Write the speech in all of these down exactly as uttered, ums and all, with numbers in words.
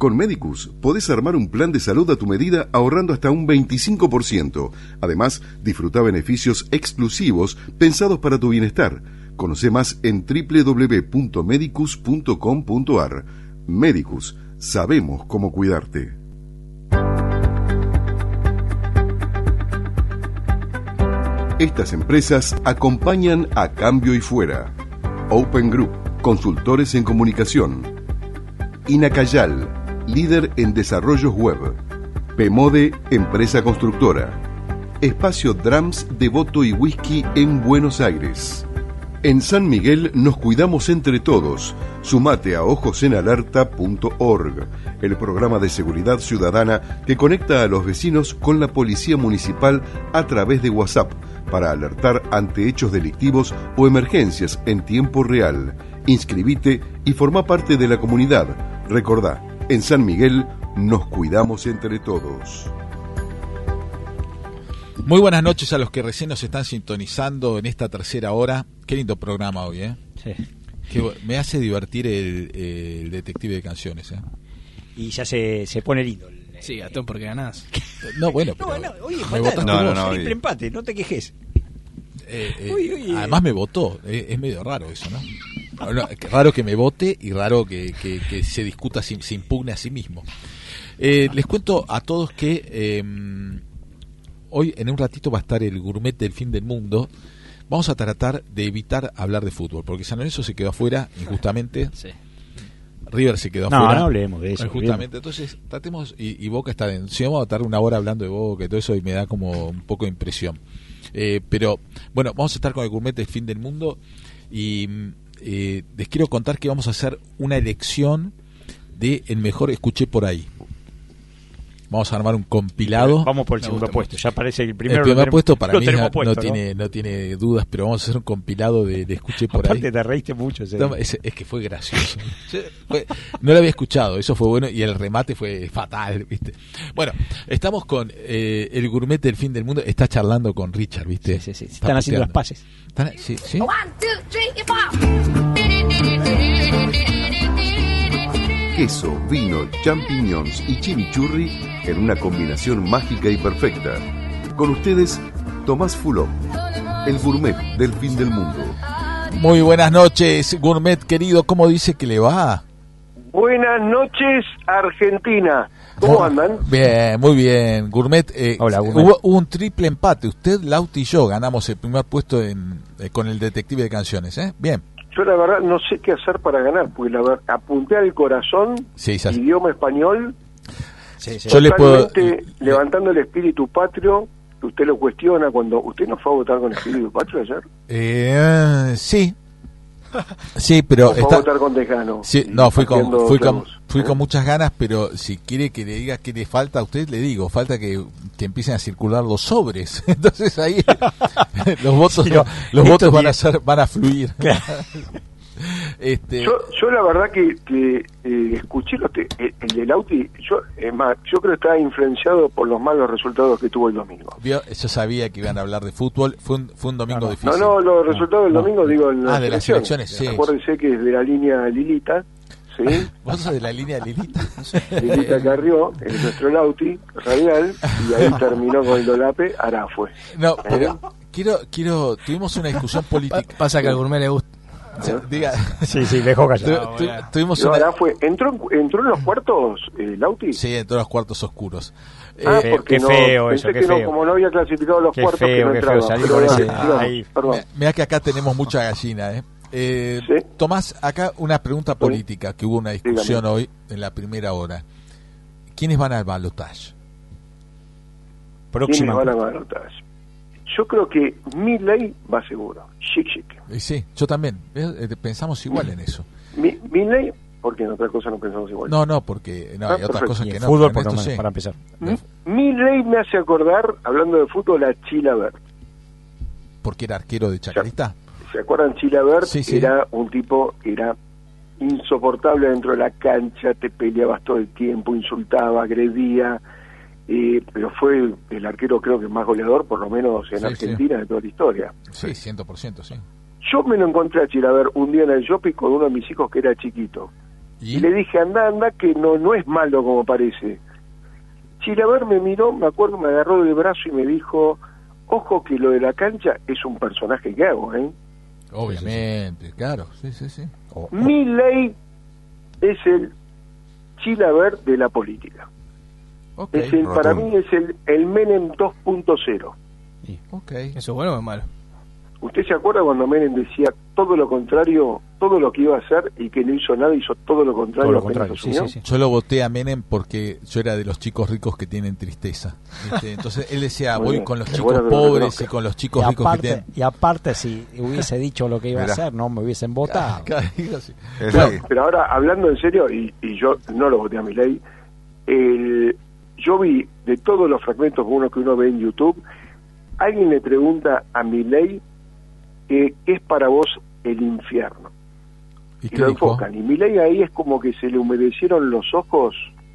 Con Medicus podés armar un plan de salud a tu medida ahorrando hasta un veinticinco por ciento. Además, disfruta beneficios exclusivos pensados para tu bienestar. Conoce más en doble u doble u doble u punto medicus punto com punto a r. Medicus, sabemos cómo cuidarte. Estas empresas acompañan a Cambio y Fuera. Open Group, consultores en comunicación. Inacayal, líder en desarrollos web. Pemode, empresa constructora. Espacio Drums, Devoto y Whisky en Buenos Aires. En San Miguel nos cuidamos entre todos. Sumate a ojos en alerta punto org, el programa de seguridad ciudadana que conecta a los vecinos con la policía municipal a través de WhatsApp para alertar ante hechos delictivos o emergencias en tiempo real. Inscribite y forma parte de la comunidad. Recordá, en San Miguel nos cuidamos entre todos. Muy buenas noches a los que recién nos están sintonizando en esta tercera hora. Qué lindo programa hoy, ¿eh? Sí. Que me hace divertir el, el detective de canciones, ¿eh? Y ya se, se pone lindo. El, sí, Gastón, porque ganás. No, bueno, pero... No, no, oye, me falta, no, no, no, no, triple empate, no te quejes. Eh, eh, uy, uy, además me votó, eh, es medio raro eso, ¿no? No, raro que me vote y raro que, que, que se discuta, se, se impugne a sí mismo. Eh, les cuento a todos que eh, hoy en un ratito va a estar el gourmet del fin del mundo. Vamos a tratar de evitar hablar de fútbol, porque San Lorenzo se quedó afuera injustamente. Sí. River se quedó no, afuera. No, hablemos de eso. Injustamente. Entonces, tratemos, y, y Boca está en... Si vamos a estar una hora hablando de Boca y todo eso, y me da como un poco de impresión. Eh, pero, bueno, vamos a estar con el gourmet del fin del mundo, y eh, les quiero contar que vamos a hacer una elección de el mejor escuché por ahí. Vamos a armar un compilado. Vamos por el segundo puesto. Ya parece que el primero. El primer tenemos, puesto para mí no, puesto, no, ¿no? tiene no tiene dudas, pero vamos a hacer un compilado de, de escuché por Aparte ahí. Te reíste mucho. ¿Sí? No, es, es que fue gracioso. fue, no lo había escuchado, eso fue bueno, y el remate fue fatal, ¿viste? Bueno, estamos con eh, el gourmet del fin del mundo. Está charlando con Richard, ¿viste? Sí, sí, sí. Están haciendo las paces. ¿Están, sí, sí. One, two, three, four. Queso, vino, champiñones y chimichurri en una combinación mágica y perfecta. Con ustedes, Tomás Fulop, el gourmet del fin del mundo. Muy buenas noches, gourmet querido. ¿Cómo dice que le va? Buenas noches, Argentina. ¿Cómo oh, andan? Bien, muy bien. Gourmet, eh, Hola, gourmet. Hubo, hubo un triple empate. Usted, Lauti y yo ganamos el primer puesto en, eh, con el detective de canciones, ¿eh? Bien. Yo la verdad no sé qué hacer para ganar, porque la verdad, apunté al corazón, sí, idioma español, sí, sí. Yo le puedo... levantando el espíritu patrio. Usted lo cuestiona cuando... ¿Usted no fue a votar con espíritu patrio ayer? Eh, sí. Sí, pero... ¿O fue está... a votar con Tejano? Sí, no, fui con, fui, con, fui ¿eh? con muchas ganas, pero si quiere que le diga qué le falta a usted, le digo, falta que, que empiecen a circular los sobres. Entonces ahí los votos, sí, no, los votos van a ser, van a fluir. Claro. Este... Yo, yo la verdad que, que eh, escuché los te, el, el de Lauti, yo, es más, yo creo que estaba influenciado por los malos resultados que tuvo el domingo. ¿Vio? Yo sabía que iban a hablar de fútbol, fue un, fue un domingo no, difícil. No, no, los resultados del no. domingo, digo, en ah, las de las elecciones, sí. Acuérdense que es de la línea Lilita, ¿sí? ¿Vos sos de la línea Lilita? Lilita Carrió, es nuestro Lauti, radial, y ahí terminó con el dolape, Arafue. No, pero quiero, quiero, tuvimos una discusión política. Pa- pasa que al gourmet le gusta. Sí, diga. Sí, sí, dejó callado. Tu, tu, tuvimos no, una... fue, ¿entró, ¿Entró en los cuartos, eh, Lauti? Sí, entró en los cuartos oscuros. Ah, eh, porque qué no, feo pensé eso, qué que feo. No, como no había clasificado los qué cuartos, feo, que no qué entraba. feo, salí Pero, con ese, digamos, ahí. Perdón. Mirá que acá tenemos mucha gallina, ¿eh? Eh, ¿Sí? Tomás, acá una pregunta política, ¿sí? Que hubo una discusión Dígame. hoy en la primera hora. ¿Quiénes van al balotaje? ¿Quiénes van al balotaje? Yo creo que Milei va seguro. Chic, chic. Y sí, yo también. Eh, pensamos igual en eso. Mi, Milei, porque en otras cosas no pensamos igual. No, no, porque no, ah, hay otras cosas que no. Fútbol, por esto, no, sí. para empezar. Milei me hace acordar, hablando de fútbol, a Chilavert. Porque era arquero de Chacarita. ¿Se acuerdan? Chilavert sí, sí. Era un tipo que era insoportable dentro de la cancha, te peleabas todo el tiempo, insultaba, agredía. Eh, pero fue el arquero creo que más goleador, por lo menos en sí, Argentina, sí. de toda la historia. Sí, cien por ciento, sí. Yo me lo encontré a Chilavert un día en el shopping con uno de mis hijos que era chiquito. ¿Y? y le dije, anda, anda, que no, no es malo como parece. Chilaver me miró, me acuerdo, me agarró del brazo y me dijo, ojo que lo de la cancha es un personaje que hago, ¿eh? Obviamente, sí, sí. claro, sí, sí, sí. Oh, oh. Milei es el Chilaver de la política. Okay. Es el, para mí es el, el Menem dos punto cero. Sí. Ok. ¿Eso es bueno o es malo? ¿Usted se acuerda cuando Menem decía todo lo contrario, todo lo que iba a hacer y que no hizo nada, hizo todo lo contrario? Todo lo contrario, sí, sí, sí. Yo lo voté a Menem porque yo era de los chicos ricos que tienen tristeza. Este, entonces él decía, voy bien, con los chicos bueno pobres y con los chicos y ricos aparte, que tienen... Y aparte, si hubiese dicho lo que iba Mirá. a hacer, no me hubiesen votado. Claro, claro, sí. Claro, pero ahora, hablando en serio, y, y yo no lo voté a Milei, el... yo vi de todos los fragmentos uno que uno ve en YouTube, alguien le pregunta a Milei que qué es para vos el infierno. Y, y lo dijo? enfocan. Y Milei ahí es como que se le humedecieron los ojos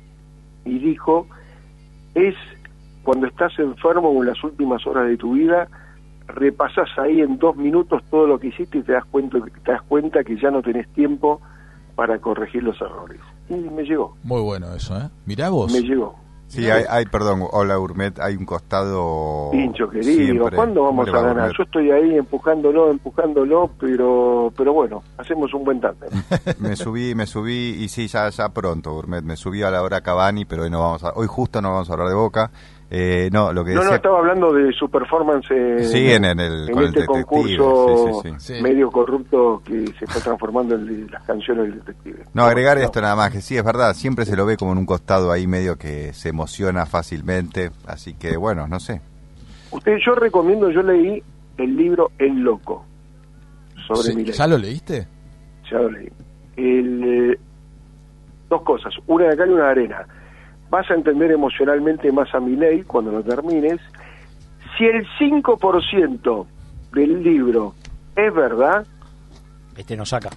y dijo, es cuando estás enfermo o en las últimas horas de tu vida, repasás ahí en dos minutos todo lo que hiciste y te das cuenta, te das cuenta que ya no tenés tiempo para corregir los errores. Y me llegó. Muy bueno eso, ¿eh? Mirá vos. Me llegó. Sí, hay, hay, perdón, hola Urmet, hay un costado... Pincho querido, siempre. ¿Cuándo vamos a ganar? Urmet? Yo estoy ahí empujándolo, empujándolo, pero pero bueno, hacemos un buen tándem. me subí, me subí, y sí, ya ya pronto, Urmet, me subí a la hora Cavani, pero hoy no vamos a, hoy justo no vamos a hablar de Boca. Eh, no, lo que no, decía... no, estaba hablando de su performance en, sí, en, en, el, en con este el concurso sí, sí, sí. medio corrupto que se está transformando en las canciones del detective. No, agregar no. esto nada más, que sí, es verdad, siempre se lo ve como en un costado ahí medio que se emociona fácilmente, así que bueno, no sé. Usted, yo recomiendo, yo leí el libro El Loco, sobre sí, Milei. ¿Ya lo leíste? Ya lo leí. El, eh, dos cosas, una de acá y una de arena. Vas a entender emocionalmente más a Milei cuando lo termines. Si el cinco por ciento del libro es verdad, este no saca.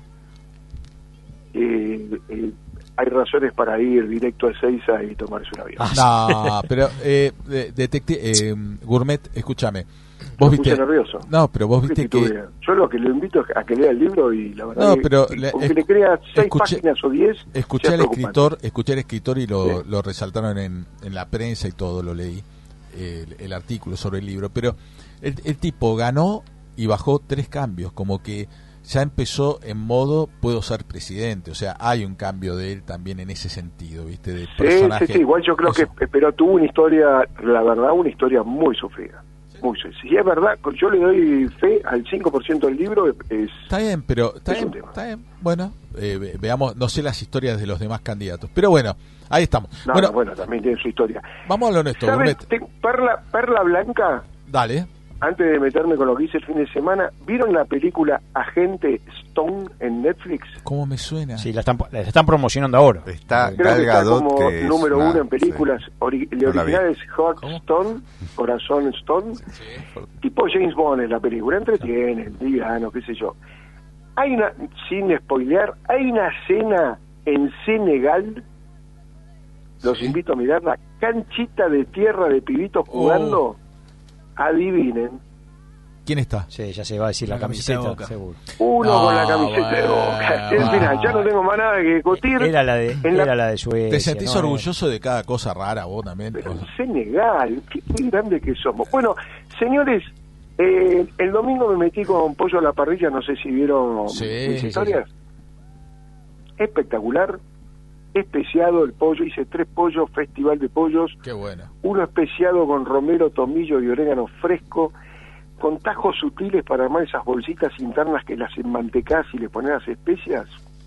Eh, eh, hay razones para ir directo a Ezeiza y tomarse un avión. No, pero eh, detective eh, Gourmet, escúchame. Vos Me viste puse nervioso. No, pero vos viste que yo lo que le invito es a que lea el libro y la verdad no, que, pero que, le, que le crea seis escuché, páginas o diez. Escuché al escritor, escuché al escritor y lo, sí. lo resaltaron en, en la prensa y todo, lo leí el, el artículo sobre el libro, pero el, el tipo ganó y bajó tres cambios, como que ya empezó en modo puedo ser presidente, o sea, hay un cambio de él también en ese sentido, ¿viste? De personaje. Sí, sí, sí, igual yo creo eso. que, pero tuvo una historia, la verdad, una historia muy sufrida. Muy, si es verdad, yo le doy fe al cinco por ciento del libro. Es, está bien, pero está, bien, está bien. Bueno, eh, veamos, no sé las historias de los demás candidatos, pero bueno, ahí estamos. No, bueno, no, bueno, también tiene su historia. Vamos a lo honesto. ¿Sabes? Perla, Perla Blanca. Dale. Antes de meterme con lo que hice el fin de semana, ¿vieron la película Agente Stone en Netflix? ¿Cómo me suena? Sí, la están, la están promocionando ahora. Está Creo que está como que número una, uno en películas. Sí. Ori el no original es Heart Stone, Corazón Stone. Sí. Tipo James Bond en la película. Entretiene, liviano, qué sé yo. Hay una, sin spoilear, hay una escena en Senegal. Los sí. invito a mirarla. Canchita de tierra de pibitos jugando. Oh. Adivinen. ¿Quién está? Sí, ya se va a decir la, la camiseta, camiseta seguro. Uno no, con la camiseta bueno, de Boca. En final, ya no tengo más nada que discutir. Era la de, era la... la de Suecia. ¿Te sentís ¿no? orgulloso de cada cosa rara vos también? Pero en Senegal, qué, qué grande que somos. Bueno, señores, eh, el domingo me metí con pollo a la parrilla, no sé si vieron sí, mis sí, historias. Sí, sí. Espectacular. Especiado el pollo, hice tres pollos, festival de pollos. Qué bueno. Uno especiado con romero, tomillo y orégano fresco, con tajos sutiles para armar esas bolsitas internas que las enmantecás y le pones las especias.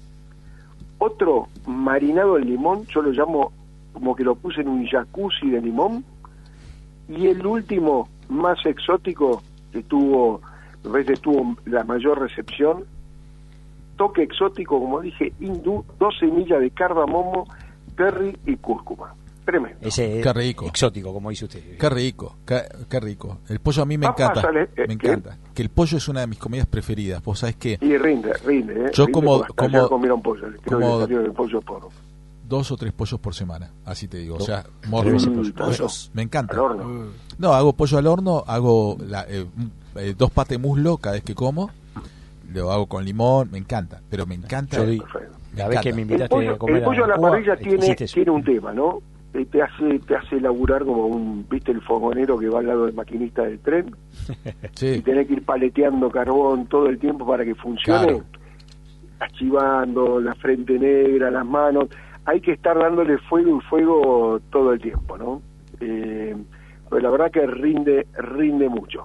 Otro marinado en limón, yo lo llamo como que lo puse en un jacuzzi de limón. Y el último, más exótico, que tuvo, a veces tuvo la mayor recepción, toque exótico, como dije, hindú, dos semillas de cardamomo, curry y cúrcuma. Tremendo. Ese qué rico. Exótico, como dice usted. Qué rico, qué, qué rico. El pollo a mí me ah, encanta. Pásale, eh, me encanta. ¿Qué? Que el pollo es una de mis comidas preferidas. Vos sabés que... Y rinde, rinde. ¿eh? Yo rinde como... como comieron pollo. Creo como que salió el pollo porro. Dos o tres pollos por semana, así te digo. O sea, morro. Mm, pollos. Me encanta. Al horno. No, hago pollo al horno, hago la, eh, eh, dos pates muslo cada vez que como. Lo hago con limón, me encanta, pero me encanta. Yo, di, La vez que me El invitaste pollo, a comer el pollo a la Cuba, parrilla tiene, hiciste eso. tiene un tema, ¿no? Eh, Te hace, te hace laburar como un, viste, el fogonero que va al lado del maquinista del tren y Sí, tenés que ir paleteando carbón todo el tiempo para que funcione, Claro. achivando la frente negra, las manos. Hay que estar dándole fuego y fuego todo el tiempo, ¿no? Eh, pues la verdad que rinde, rinde mucho.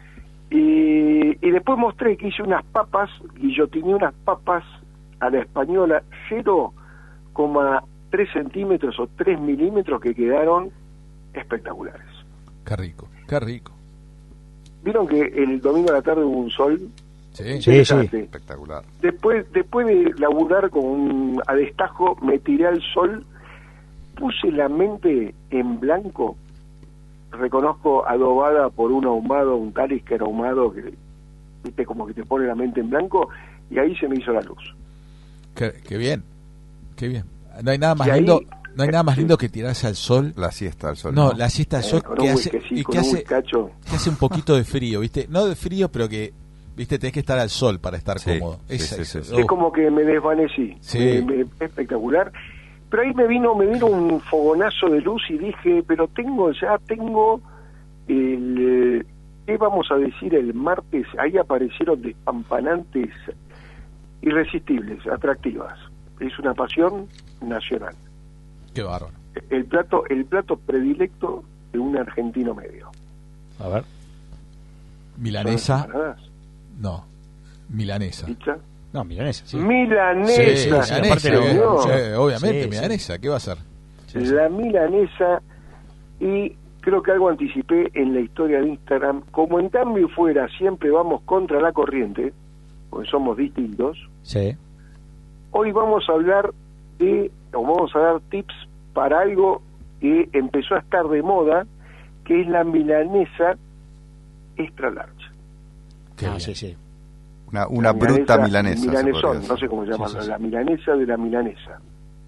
Y, y después mostré que hice unas papas, guillotiné unas papas a la española, cero coma tres centímetros o tres milímetros, que quedaron espectaculares. qué rico, qué rico. Vieron que el domingo a la tarde hubo un sol Sí, Sí, interesante. Espectacular. Después, después de laburar con un, a destajo, me tiré al sol, puse la mente en blanco, reconozco, adobada por un ahumado, un Talisker ahumado que, viste, como que te pone la mente en blanco, y ahí se me hizo la luz. qué, qué bien, qué bien. No hay nada más Y ahí- lindo, no hay nada más sí. lindo que tirarse al sol. La siesta al sol. No, la siesta al Eh, sol con que un hace, whiskycito, y con que un hace, whiskacho. que hace un poquito de frío, ¿viste? No de frío, pero que, ¿viste? Tenés que estar al sol para estar Sí, cómodo. sí, Esa- sí, esa- sí, sí. oh, Es como que me desvanecí. Sí. Me- me- espectacular. Pero ahí me vino, me vino un fogonazo de luz y dije, pero tengo, ya tengo el, eh, ¿qué vamos a decir el martes? Ahí aparecieron despampanantes, irresistibles, atractivas. Es una pasión nacional. Qué bárbaro. El plato, el plato predilecto de un argentino medio. A ver. Milanesa, ¿Son empanadas? no. Milanesa. ¿Pizza? No, milanesa, sí. Milanesa, Sí, sí, sí, aparte milanesa, lo- señor. sí, obviamente, Sí, sí. milanesa, ¿qué va a ser? Sí, sí. La milanesa. Y creo que algo anticipé en la historia de Instagram, como en cambio fuera siempre vamos contra la corriente, porque somos distintos, Sí. hoy vamos a hablar de, o vamos a dar tips para algo que empezó a estar de moda, que es la milanesa extra large. Qué Ah, bien. sí, sí. Una, una La bruta milanesa. se Milanesón, podría no decir. sé cómo se llama, Sí, sí, sí. la milanesa de la milanesa.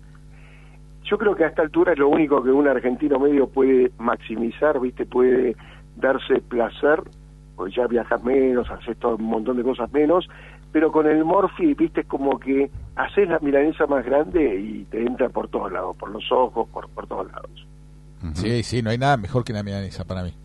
Yo creo que a esta altura es lo único que un argentino medio puede maximizar, ¿viste? Puede darse placer, porque ya viajas menos, haces todo un montón de cosas menos, pero con el Morphy, ¿viste? Es como que haces la milanesa más grande y te entra por todos lados, por los ojos, por, por todos lados. Ujú. Sí, sí, no hay nada mejor que la milanesa para mí.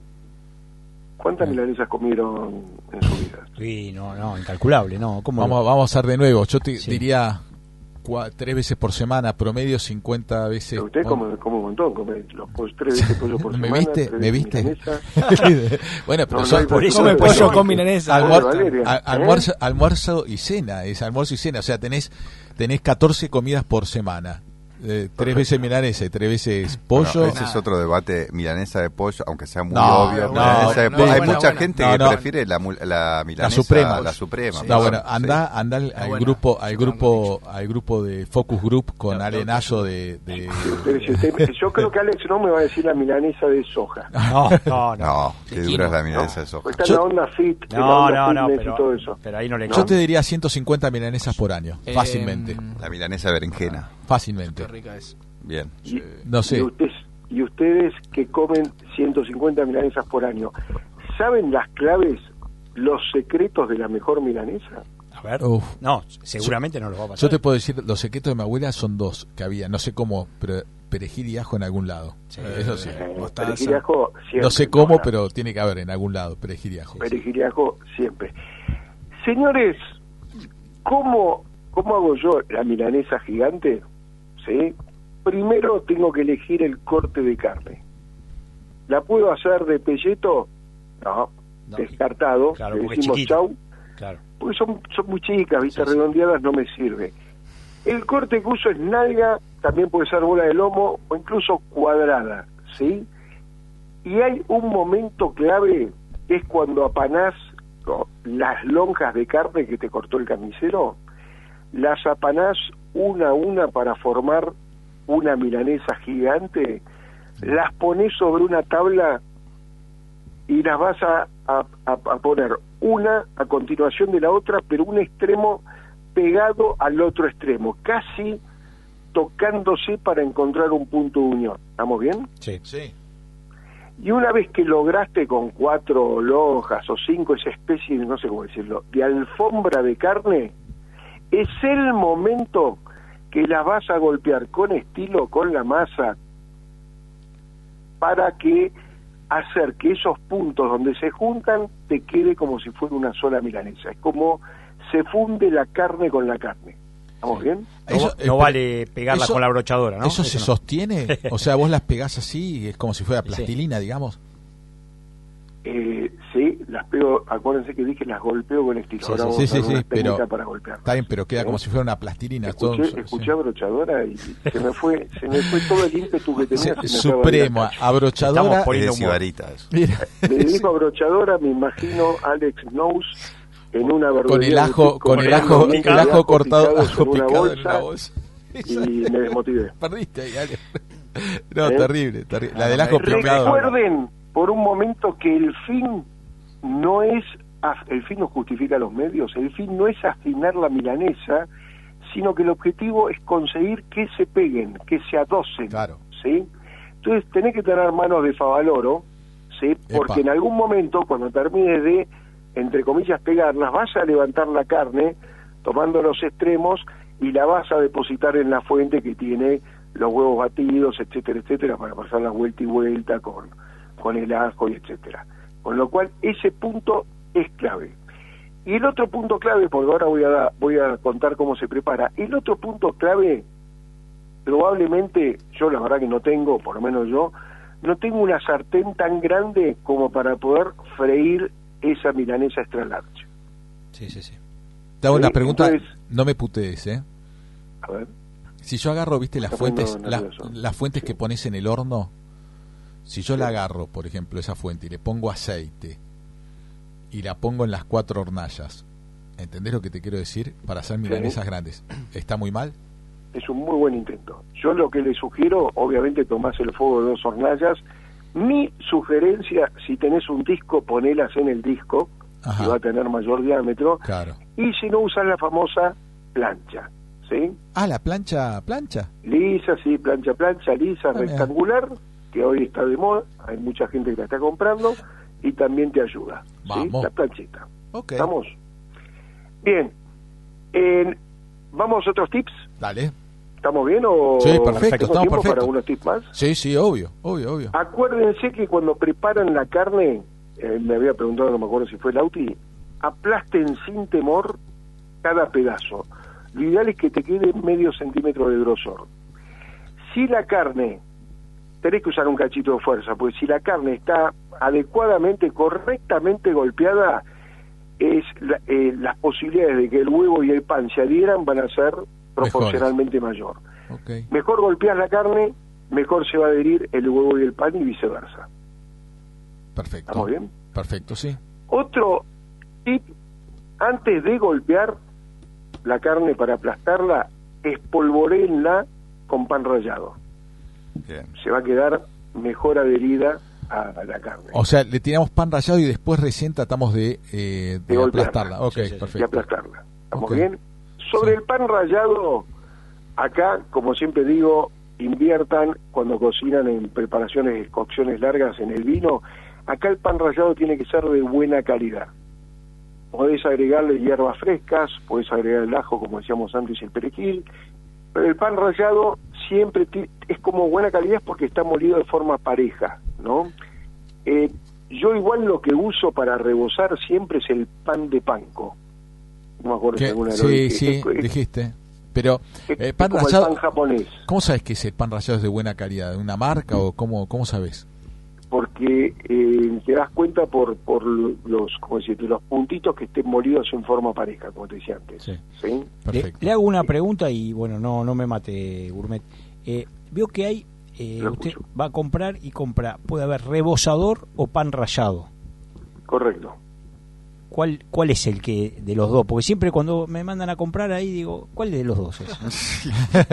¿Cuántas milanesas comieron en su vida? Sí, no, no, incalculable, no. ¿Cómo? Vamos, vamos a hacer de nuevo. Yo te Sí. diría cua- tres veces por semana, promedio cincuenta veces. Usted Bueno, come, come un montón, come los po- tres veces pollo por ¿Me semana, viste? tres ¿Me veces viste? milanesa. bueno, pero No, son no hay por eso- Come por pollo eso- con milanesa. almuer- Valeria, a- ¿eh? almuerzo, almuerzo y cena, es almuerzo y cena, o sea, tenés tenés catorce comidas por semana. Eh, tres veces milanesa y tres veces pollo. Bueno, ese Nada. es otro debate, milanesa de pollo, aunque sea muy No, obvio. no, milanesa de no, pollo. Hay buena, mucha buena. gente No, que no. prefiere la, mu- la milanesa, La suprema. la suprema. No, perdón, bueno, sí. anda, anda al, al buena. grupo, al Sí, grupo, al grupo de Focus Group con La- la- Arenazo de, de- Pero si usted- yo creo que Alex no me va a decir la milanesa de soja. No, no, no. No, qué De dura es la quino, milanesa ¿no? de soja. Pues está en Yo- la onda fit, en la No, onda no, no, fitness y todo pero, eso. pero ahí no le No. Yo te diría ciento cincuenta milanesas por año, Eh, fácilmente, La milanesa de berenjena. fácilmente. Qué rica es. Bien. Y, No sé. y ustedes, y ustedes que comen ciento cincuenta milanesas por año, ¿saben las claves, los secretos de la mejor milanesa? A ver. Uf. No, seguramente no lo va a pasar. Yo te puedo decir, los secretos de mi abuela son dos que había, no sé cómo, pero perejil y ajo en algún lado. Sí. Eso sí. Eh, mostaza. perejil y ajo siempre. No sé cómo, Ahora, pero tiene que haber en algún lado, perejil y ajo. perejil y ajo siempre. Señores, ¿cómo, ¿cómo hago yo la milanesa gigante? ¿Sí? Primero tengo que elegir el corte de carne. ¿La puedo hacer de pelleto? No, No. descartado. Claro, Le porque es decimos chiquito. chau, Claro. porque son, son muy chicas, ¿viste? Sí, sí. Redondeadas no me sirve. El corte que uso es nalga, también puede ser bola de lomo o incluso cuadrada, ¿sí? Y hay un momento clave, que es cuando apanás ¿no? las lonjas de carne que te cortó el carnicero, las apanás una a una para formar una milanesa gigante, las pones sobre una tabla y las vas a, a, a, a poner una a continuación de la otra, pero un extremo pegado al otro extremo, casi tocándose para encontrar un punto de unión. ¿Estamos bien? Sí. Sí. Y una vez que lograste con cuatro lonjas o cinco esa especie, de, no sé cómo decirlo, de alfombra de carne, es el momento que las vas a golpear con estilo, con la masa, para que hacer que esos puntos donde se juntan te quede como si fuera una sola milanesa. Es como se funde la carne con la carne. ¿Estamos bien? Eso, no, no vale pegarlas eso, con la brochadora, ¿no? ¿Eso, eso se no. sostiene? O sea, vos las pegás así, es como si fuera plastilina, sí. digamos. Eh, sí, las pego, acuérdense que dije las golpeo con estilo. Sí, Ahora sí, vamos sí, a hacer sí, una sí, técnica pero para golpear. Está bien, pero queda ¿Eh? como si fuera una plastilina. Escuché, todo, escuché sí. abrochadora y se me fue se me fue todo el ímpetu que tenía. Sí, supremo, abrochadora. Es cibarita eso. Me dijo abrochadora, me imagino Alex Knows en una verdulería con el ajo, con el ajo, el ajo, ajo cortado, ajo picado en una bolsa. Y me desmotivé. Perdiste ahí, Ale. No, ¿Eh? terrible, terrible. La del ajo picado. Recuerden por un momento que el fin no es, el fin no justifica los medios, el fin no es afinar la milanesa, sino que el objetivo es conseguir que se peguen, que se adocen, claro. ¿sí? Entonces tenés que tener manos de favaloro, ¿sí? Porque Epa. en algún momento, cuando termines de, entre comillas, pegarlas, vas a levantar la carne, tomando los extremos, y la vas a depositar en la fuente que tiene los huevos batidos, etcétera, etcétera, para pasar la vuelta y vuelta con, con el ajo y etcétera. Con lo cual, ese punto es clave. Y el otro punto clave, porque ahora voy a, da, voy a contar cómo se prepara, el otro punto clave, probablemente, yo la verdad que no tengo, por lo menos yo, no tengo una sartén tan grande como para poder freír esa milanesa extra large. Sí, sí, sí. Te hago ¿Sí? una pregunta, Entonces, no me putees, ¿eh? A ver. Si yo agarro, viste, las fuentes, la, nervioso. las fuentes Sí. que pones en el horno, si yo Sí. la agarro, por ejemplo, esa fuente y le pongo aceite y la pongo en las cuatro hornallas, ¿entendés lo que te quiero decir? Para hacer milanesas Sí. grandes, ¿está muy mal? Es un muy buen intento. Yo lo que le sugiero, obviamente tomás el fuego de dos hornallas. Mi sugerencia, si tenés un disco, ponelas en el disco, Ajá. que va a tener mayor diámetro. Claro. Y si no, usás la famosa plancha, ¿sí? Ah, la plancha, plancha. Lisa, sí, plancha, plancha, lisa, Ah, mira. rectangular, que hoy está de moda, hay mucha gente que la está comprando, y también te ayuda, ¿sí? Vamos. La planchita. Ok. ¿Estamos? Bien. En- ¿Vamos a otros tips? Dale. ¿Estamos bien o Sí, perfecto, tengo estamos tiempo perfecto. para unos tips más? Sí, sí, obvio, obvio, obvio. Acuérdense que cuando preparan la carne, eh, me había preguntado, no me acuerdo si fue Lauti, aplasten sin temor cada pedazo. Lo ideal es que te quede medio centímetro de grosor. Si la carne, tenés que usar un cachito de fuerza, porque si la carne está adecuadamente, correctamente golpeada, es la, eh, las posibilidades de que el huevo y el pan se adhieran van a ser proporcionalmente mayor. Okay. Mejor golpeas la carne, mejor se va a adherir el huevo y el pan y viceversa. Perfecto. ¿Estamos bien? Perfecto, sí. Otro tip, antes de golpear la carne para aplastarla, espolvoréenla con pan rallado. Bien. Se va a quedar mejor adherida a la carne. O sea, le tiramos pan rallado y después recién tratamos de, eh, de, De golpearla. aplastarla. Ok, Sí, sí, sí. perfecto. Y aplastarla. ¿Estamos Ok. bien? Sobre Sí. el pan rallado, acá, como siempre digo, inviertan cuando cocinan en preparaciones, cocciones largas en el vino. Acá el pan rallado tiene que ser de buena calidad. Podés agregarle hierbas frescas, podés agregar el ajo, como decíamos antes, el perejil, pero el pan rallado siempre ti- es como buena calidad porque está molido de forma pareja, ¿no? Eh, yo igual lo que uso para rebozar siempre es el pan de panko. No me acuerdo si ¿Qué? alguna vez lo Sí, dije. sí, Es- es- dijiste. Pero, es- eh, es pan como rallado, el pan japonés, ¿cómo sabes que ese pan rallado es de buena calidad? ¿De una marca o cómo, cómo sabes? porque eh, te das cuenta por por los, como decirte, los puntitos que estén molidos en forma pareja, como te decía antes. Sí. ¿Sí? Le, Perfecto. le hago una pregunta y bueno, no no me mate, Gourmet. Eh, veo que hay, eh, Lo usted escucho. va a comprar y compra, puede haber rebozador o pan rallado. Correcto. ¿Cuál cuál es el que de los dos? Porque siempre cuando me mandan a comprar ahí digo, ¿cuál de los dos es?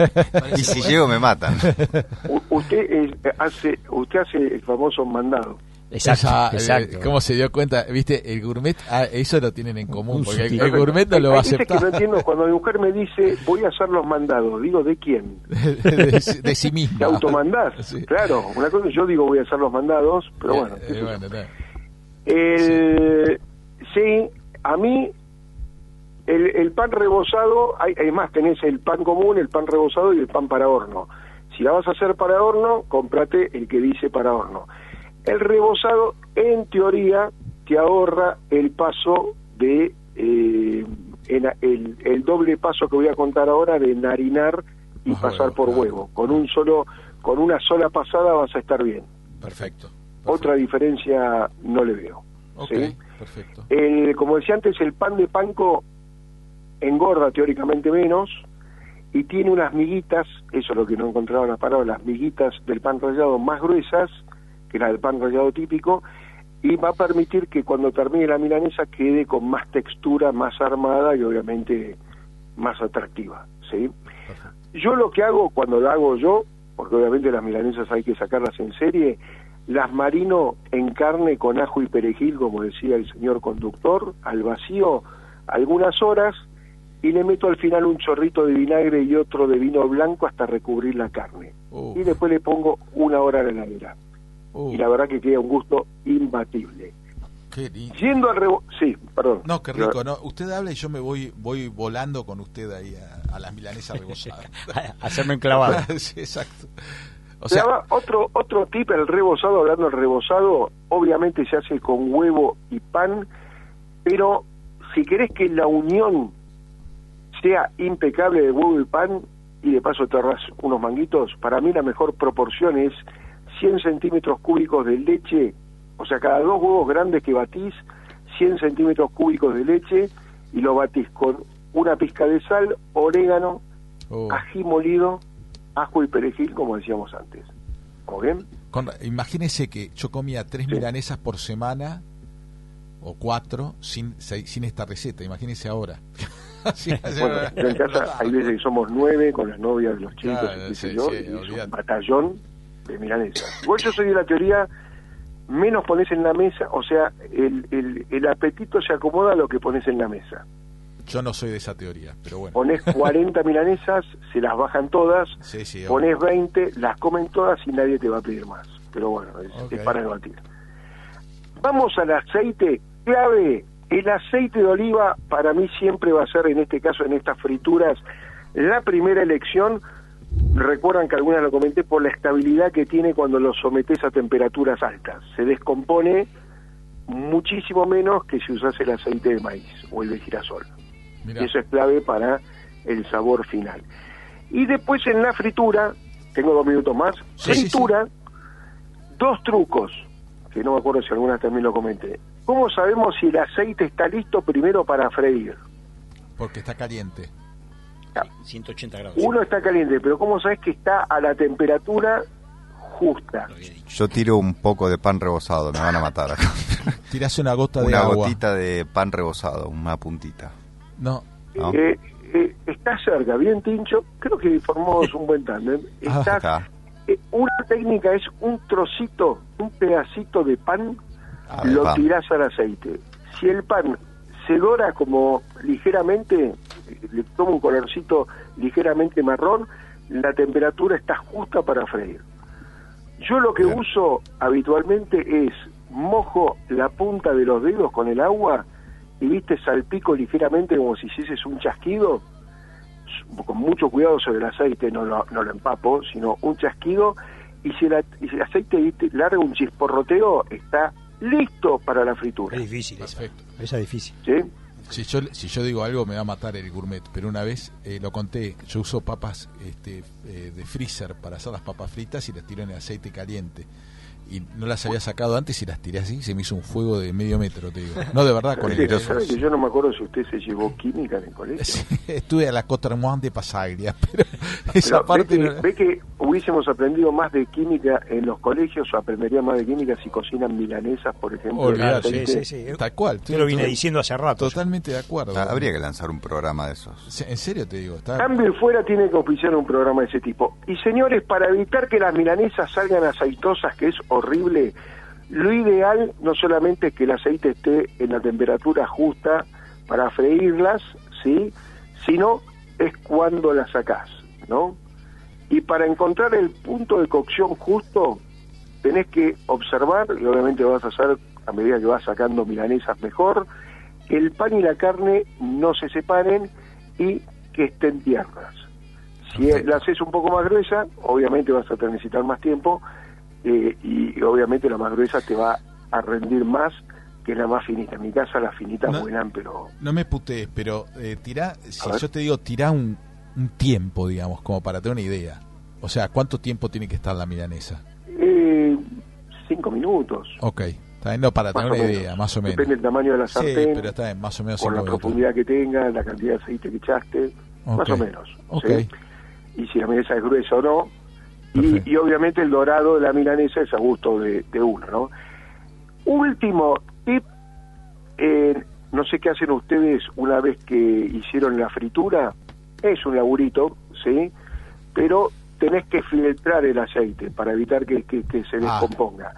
Y si llego me matan. U- usted eh, hace usted hace el famoso mandado. Exacto, Esa, eh, exacto. ¿Cómo se dio cuenta? Viste, el gourmet, ah, eso lo tienen en común, Un porque el, sutil. el gourmet no lo va a Hay veces que aceptar no entiendo cuando mi mujer me dice voy a hacer los mandados, digo, ¿de quién? de, de- de sí mismo. ¿Te automandás? Sí. Claro, una cosa yo digo voy a hacer los mandados, pero Eh, bueno. qué eh, sé yo. bueno, no. El, sí, a mí el, el pan rebozado, hay, además tenés el pan común, el pan rebozado y el pan para horno. Si la vas a hacer para horno, cómprate el que dice para horno. El rebozado, en teoría, te ahorra el paso de, eh, en, el, el doble paso que voy a contar ahora de enharinar y Más pasar huevo, por claro. huevo. Con un solo, con una sola pasada vas a estar bien. Perfecto. perfecto. Otra diferencia no le veo. Ok, ¿sí? perfecto. El, como decía antes, el pan de panko engorda teóricamente menos y tiene unas miguitas, eso es lo que no encontraba la palabra, las miguitas del pan rallado más gruesas que la del pan rallado típico, y va a permitir que cuando termine la milanesa quede con más textura, más armada y obviamente más atractiva, ¿sí? Perfecto. Yo lo que hago cuando lo hago yo, porque obviamente las milanesas hay que sacarlas en serie, las marino en carne con ajo y perejil, como decía el señor conductor, al vacío algunas horas, y le meto al final un chorrito de vinagre y otro de vino blanco hasta recubrir la carne. Uf. Y después le pongo una hora en la heladera. Uh, Y la verdad que queda un gusto imbatible. qué lindo. Yendo al rebo... Sí, perdón. No, qué rico, ¿no? Usted habla y yo me voy voy volando con usted ahí a, a las milanesas rebozadas. Hacerme enclavado. Sí, exacto. O O sea, sea, otro otro tip, el rebozado, hablando del rebozado, obviamente se hace con huevo y pan, pero si querés que la unión sea impecable de huevo y pan, y de paso te ahorras unos manguitos, para mí la mejor proporción es cien centímetros cúbicos de leche, o sea, cada dos huevos grandes que batís, cien centímetros cúbicos de leche, y lo batís con una pizca de sal, orégano, oh, ají molido, ajo y perejil, como decíamos antes. ¿O bien? con- imagínese que yo comía tres Sí. milanesas por semana o cuatro sin seis- sin esta receta. Imagínese ahora. Sí, Bueno, yo en casa hay veces que somos nueve con las novias de los chicos, Claro, y qué sé sí, yo, sí, y es olvídate. un batallón de milanesa. Igual yo soy de la teoría, menos pones en la mesa, o sea, el, el, el apetito se acomoda a lo que pones en la mesa. Yo no soy de esa teoría, pero bueno. Pones cuarenta milanesas, se las bajan todas, Sí, sí, pones veinte, las comen todas y nadie te va a pedir más. Pero bueno, es, Ok. es para debatir. Vamos al aceite, clave. El aceite de oliva para mí siempre va a ser, en este caso, en estas frituras, la primera elección. Recuerdan que algunas lo comenté por la estabilidad que tiene cuando lo sometes a temperaturas altas. Se descompone muchísimo menos que si usas el aceite de maíz o el de girasol. Mirá. Y eso es clave para el sabor final. Y después en la fritura, tengo dos minutos más, Sí, sí, fritura, dos trucos, que no me acuerdo si alguna también lo comenté. ¿Cómo sabemos si el aceite está listo primero para freír? Porque está caliente. ciento ochenta grados. Uno está caliente, pero ¿cómo sabes que está a la temperatura justa? Lo había dicho. Yo tiro un poco de pan rebozado, me van a matar acá. Tirás una gota de Una agua. gotita de pan rebozado, una puntita. No. ¿No? Eh, eh, está cerca, bien Tincho, creo que formamos un buen tándem. Ah, Estás- acá. eh, una técnica es un trocito, un pedacito de pan, Ah, lo de pan. tirás al aceite. Si el pan se dora como ligeramente, eh, le toma un colorcito ligeramente marrón, la temperatura está justa para freír. Yo lo que Bien. uso habitualmente es mojo la punta de los dedos con el agua y viste salpico ligeramente como si hicieses un chasquido, s- con mucho cuidado sobre el aceite, no lo, no lo empapo, sino un chasquido, y si, la- y si el aceite viste, larga un chisporroteo, está listo para la fritura. Es difícil esa. Perfecto. Esa es difícil. ¿Sí? Si yo, si yo digo algo me va a matar el gourmet, pero una vez eh, lo conté, yo uso papas este, eh, de freezer para hacer las papas fritas y las tiro en el aceite caliente. Y no las había sacado antes y las tiré así, se me hizo un fuego de medio metro, te digo. No, de verdad, con ¿Sabe el... que, sabe que yo no me acuerdo si usted se llevó química en el colegio? Sí, estuve a la Cotermoine de Pasaglia, pero esa Pero parte... ve, no- que, ve que hubiésemos aprendido más de química en los colegios, o aprendería más de química si cocinan milanesas, por ejemplo. Olvidate, en Sí, aceite. sí, sí. Tal cual. Yo lo vine to- diciendo hace rato. Totalmente de acuerdo. Ah, Habría que lanzar un programa de esos. Sí, en serio te digo. Está... Cambio y fuera tiene que auspiciar un programa de ese tipo. Y señores, para evitar que las milanesas salgan aceitosas, que es horrible, lo ideal no solamente es que el aceite esté en la temperatura justa para freírlas, ¿sí?, sino es cuando las sacás, ¿no? Y para encontrar el punto de cocción justo, tenés que observar, y obviamente vas a hacer a medida que vas sacando milanesas mejor, que el pan y la carne no se separen y que estén tiernas. Si Perfecto. la haces un poco más gruesa, obviamente vas a necesitar más tiempo eh, y obviamente la más gruesa te va a rendir más que la más finita. En mi casa las finitas No. vuelan, pero... No me putees, pero eh, tirá, si A ver. yo te digo, tirá un, un tiempo, digamos, como para tener una idea. O sea, ¿cuánto tiempo tiene que estar la milanesa? Eh, cinco minutos. Ok, está bien, no, para Más tener o una menos. idea, más o menos. Depende del tamaño de la Sí, sartén, pero está bien, más o menos. por la cinco minutos. profundidad que tenga, la cantidad de aceite que echaste, Ok. más o menos. Ok. ¿sí? Y si la milanesa es gruesa o no. Perfecto. Y, y obviamente el dorado de la milanesa es a gusto de, de uno, ¿no? Último tip, eh, no sé qué hacen ustedes una vez que hicieron la fritura, es un laburito, ¿sí? Pero tenés que filtrar el aceite para evitar que, que, que se Ah. descomponga.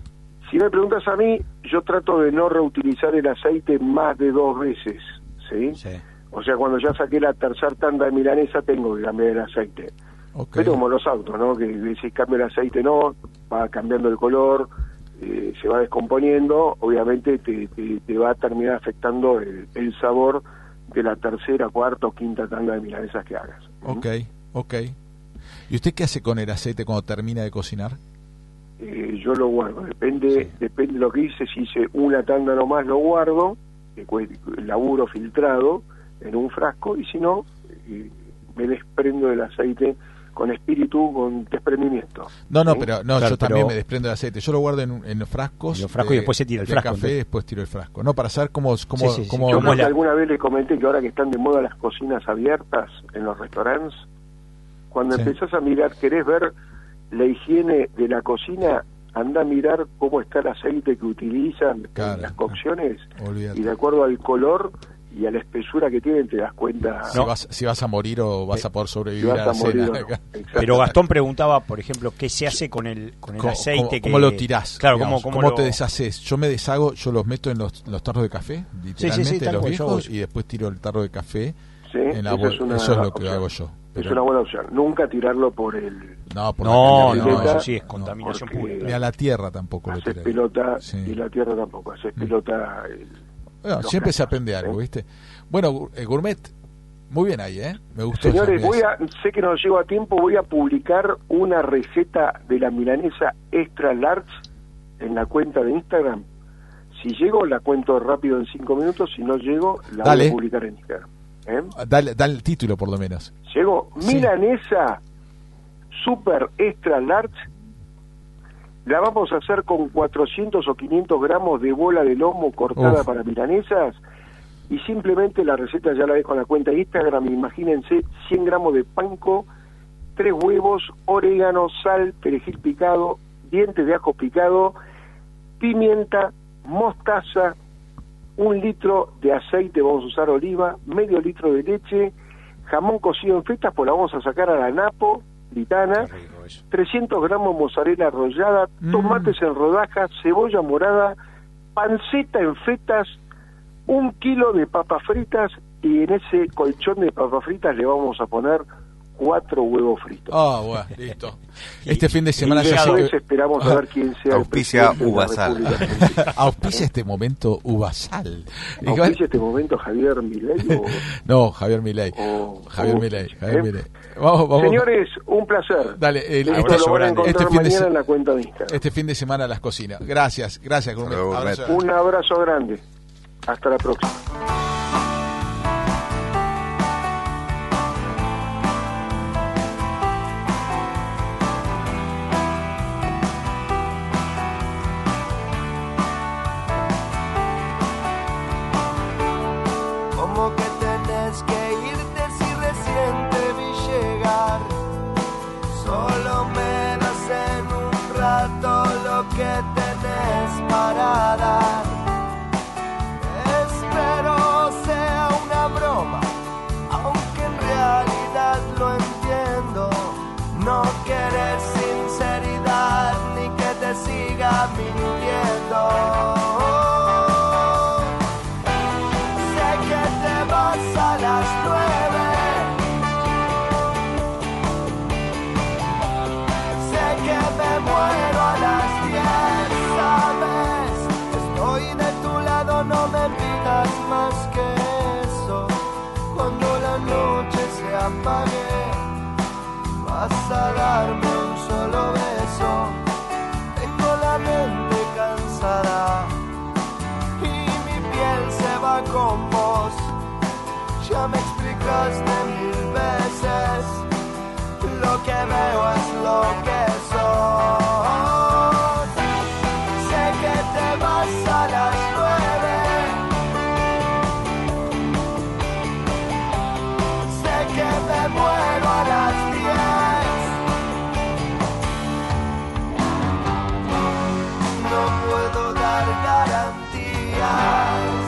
Si me preguntas a mí, yo trato de no reutilizar el aceite más de dos veces, ¿sí? Sí. O sea, cuando ya saqué la tercera tanda de milanesa, tengo que cambiar el aceite. Ok. Pero como los autos, ¿no? Que si cambia el aceite, no, va cambiando el color, eh, se va descomponiendo, obviamente te, te, te va a terminar afectando el, el sabor de la tercera, cuarta o quinta tanda de milanesas que hagas. Ok, ok. ¿Y usted qué hace con el aceite cuando termina de cocinar? Eh, yo lo guardo, depende Sí. depende de lo que hice, si hice una tanda nomás lo guardo, que cue- laburo filtrado en un frasco, y si no, eh, me desprendo del aceite con espíritu, con desprendimiento. No, no, ¿sí? pero no, Claro, yo también pero- me desprendo del aceite. Yo lo guardo en, un- en los frascos. En los frascos y después se tira el de frasco, café, entonces. después tiro el frasco. No, para saber cómo, cómo, Sí, sí, sí. cómo Yo ¿Cómo creo es que la- alguna vez les comenté que ahora que están de moda las cocinas abiertas en los restaurantes, cuando Sí. empezás a mirar, querés ver la higiene de la cocina, anda a mirar cómo está el aceite que utilizan Claro, en las cocciones olvídate. y de acuerdo al color y a la espesura que tienen te das cuenta Si, vas, si vas a morir o vas a poder si sobrevivir vas a la a morir cena. o no. Acá. Exacto. Pero Gastón preguntaba, por ejemplo, qué se hace con el, con el ¿Cómo, aceite. cómo- que... cómo lo tirás? Claro, digamos? cómo, ¿Cómo lo- te deshaces? Yo me deshago, yo los meto en los, los tarros de café, literalmente, sí, tal los cual, yo viejos, hago y después tiro el tarro de café Sí, en la esa bol- es una Eso es lo que opción. hago yo. Es Pero- una buena opción. Nunca tirarlo por el... No, por No, la no, cantidad. eso sí es contaminación porque- pura. Ni claro. a la tierra tampoco lo Haces tiré. pelota Sí. y la tierra tampoco. Haces Mm. pelota... el- Bueno, los siempre se cascos, aprende algo, ¿eh? ¿viste? Bueno, eh, Gourmet, muy bien ahí, ¿eh? Me gustó. Señores, esa voy mesa. a, sé que no llego a tiempo, voy a publicar una receta de la milanesa extra large en la cuenta de Instagram. Si llego, la cuento rápido en cinco minutos. Si no llego, la Dale. voy a publicar en Instagram. ¿Eh? Dale, dale el título, por lo menos. Llego, Sí. milanesa super extra large. La vamos a hacer con cuatrocientos o quinientos gramos de bola de lomo cortada Uf. para milanesas. Y simplemente la receta ya la dejo en la cuenta de Instagram. Imagínense cien gramos de panko, tres huevos, orégano, sal, perejil picado, dientes de ajo picado, pimienta, mostaza, un litro de aceite, vamos a usar oliva, medio litro de leche, jamón cocido en fetas, pues la vamos a sacar a la napo, litana, Qué rico eso. trescientos gramos mozzarella arrollada, Mm. tomates en rodajas, cebolla morada, panceta en fetas, un kilo de papas fritas y en ese colchón de papas fritas le vamos a poner cuatro huevos fritos. Ah, bueno, listo. Este fin de semana y ya sé después que esperamos a ver quién sea Auspicia el presidente de la Uvasal. República Argentina. auspicia este momento Uvasal. Igual- ¿Auspicia este momento Javier Milei o...? No, Javier Milei. o- Javier o- Milei, Javier ¿eh? Milei. Vamos, vamos. Señores, un placer. Dale, el- Esto este- lo van a grande. encontrar este fin de mañana se- en la cuenta de Instagram. Este fin de semana las cocinas. Gracias, gracias, Gourmet. Hasta luego, Abrazo. Gourmet. Un abrazo grande. Hasta la próxima. Como que tenés que irte si recién te vi llegar. Solo me das en un rato lo que tenés para dar. Espero sea una broma, aunque en realidad lo entiendo. No querés sinceridad ni que te siga mintiendo. Sé que te vas a las nueve. Sé que me muero a las diez, ¿sabes? Estoy vas a darme un solo beso. Tengo la mente cansada y mi piel se va con vos. Ya me explicaste mil veces, lo que veo es lo que sos. Sé que te vas a las nueve, sé que me muero a las diez. No puedo dar garantías.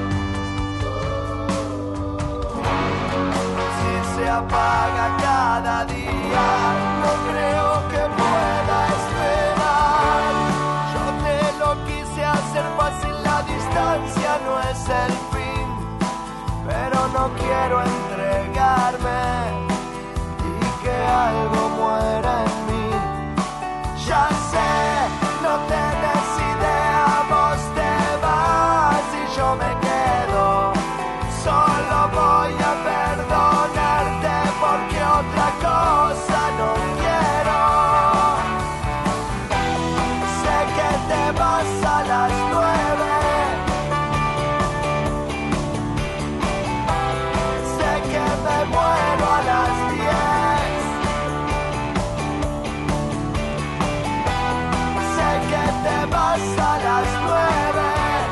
Si se apaga cada día, no creo que pueda esperar. Yo te lo quise hacer fácil, la distancia no es el fin, pero no quiero entregarme y que algo muera en mí. Ya sé, no tenés idea, vos te vas y yo me quedo. Solo voy a perdonarte porque otra cosa no quiero. Sé que te vas a las nueve, sé que me muero a las diez, sé que te vas a las nueve.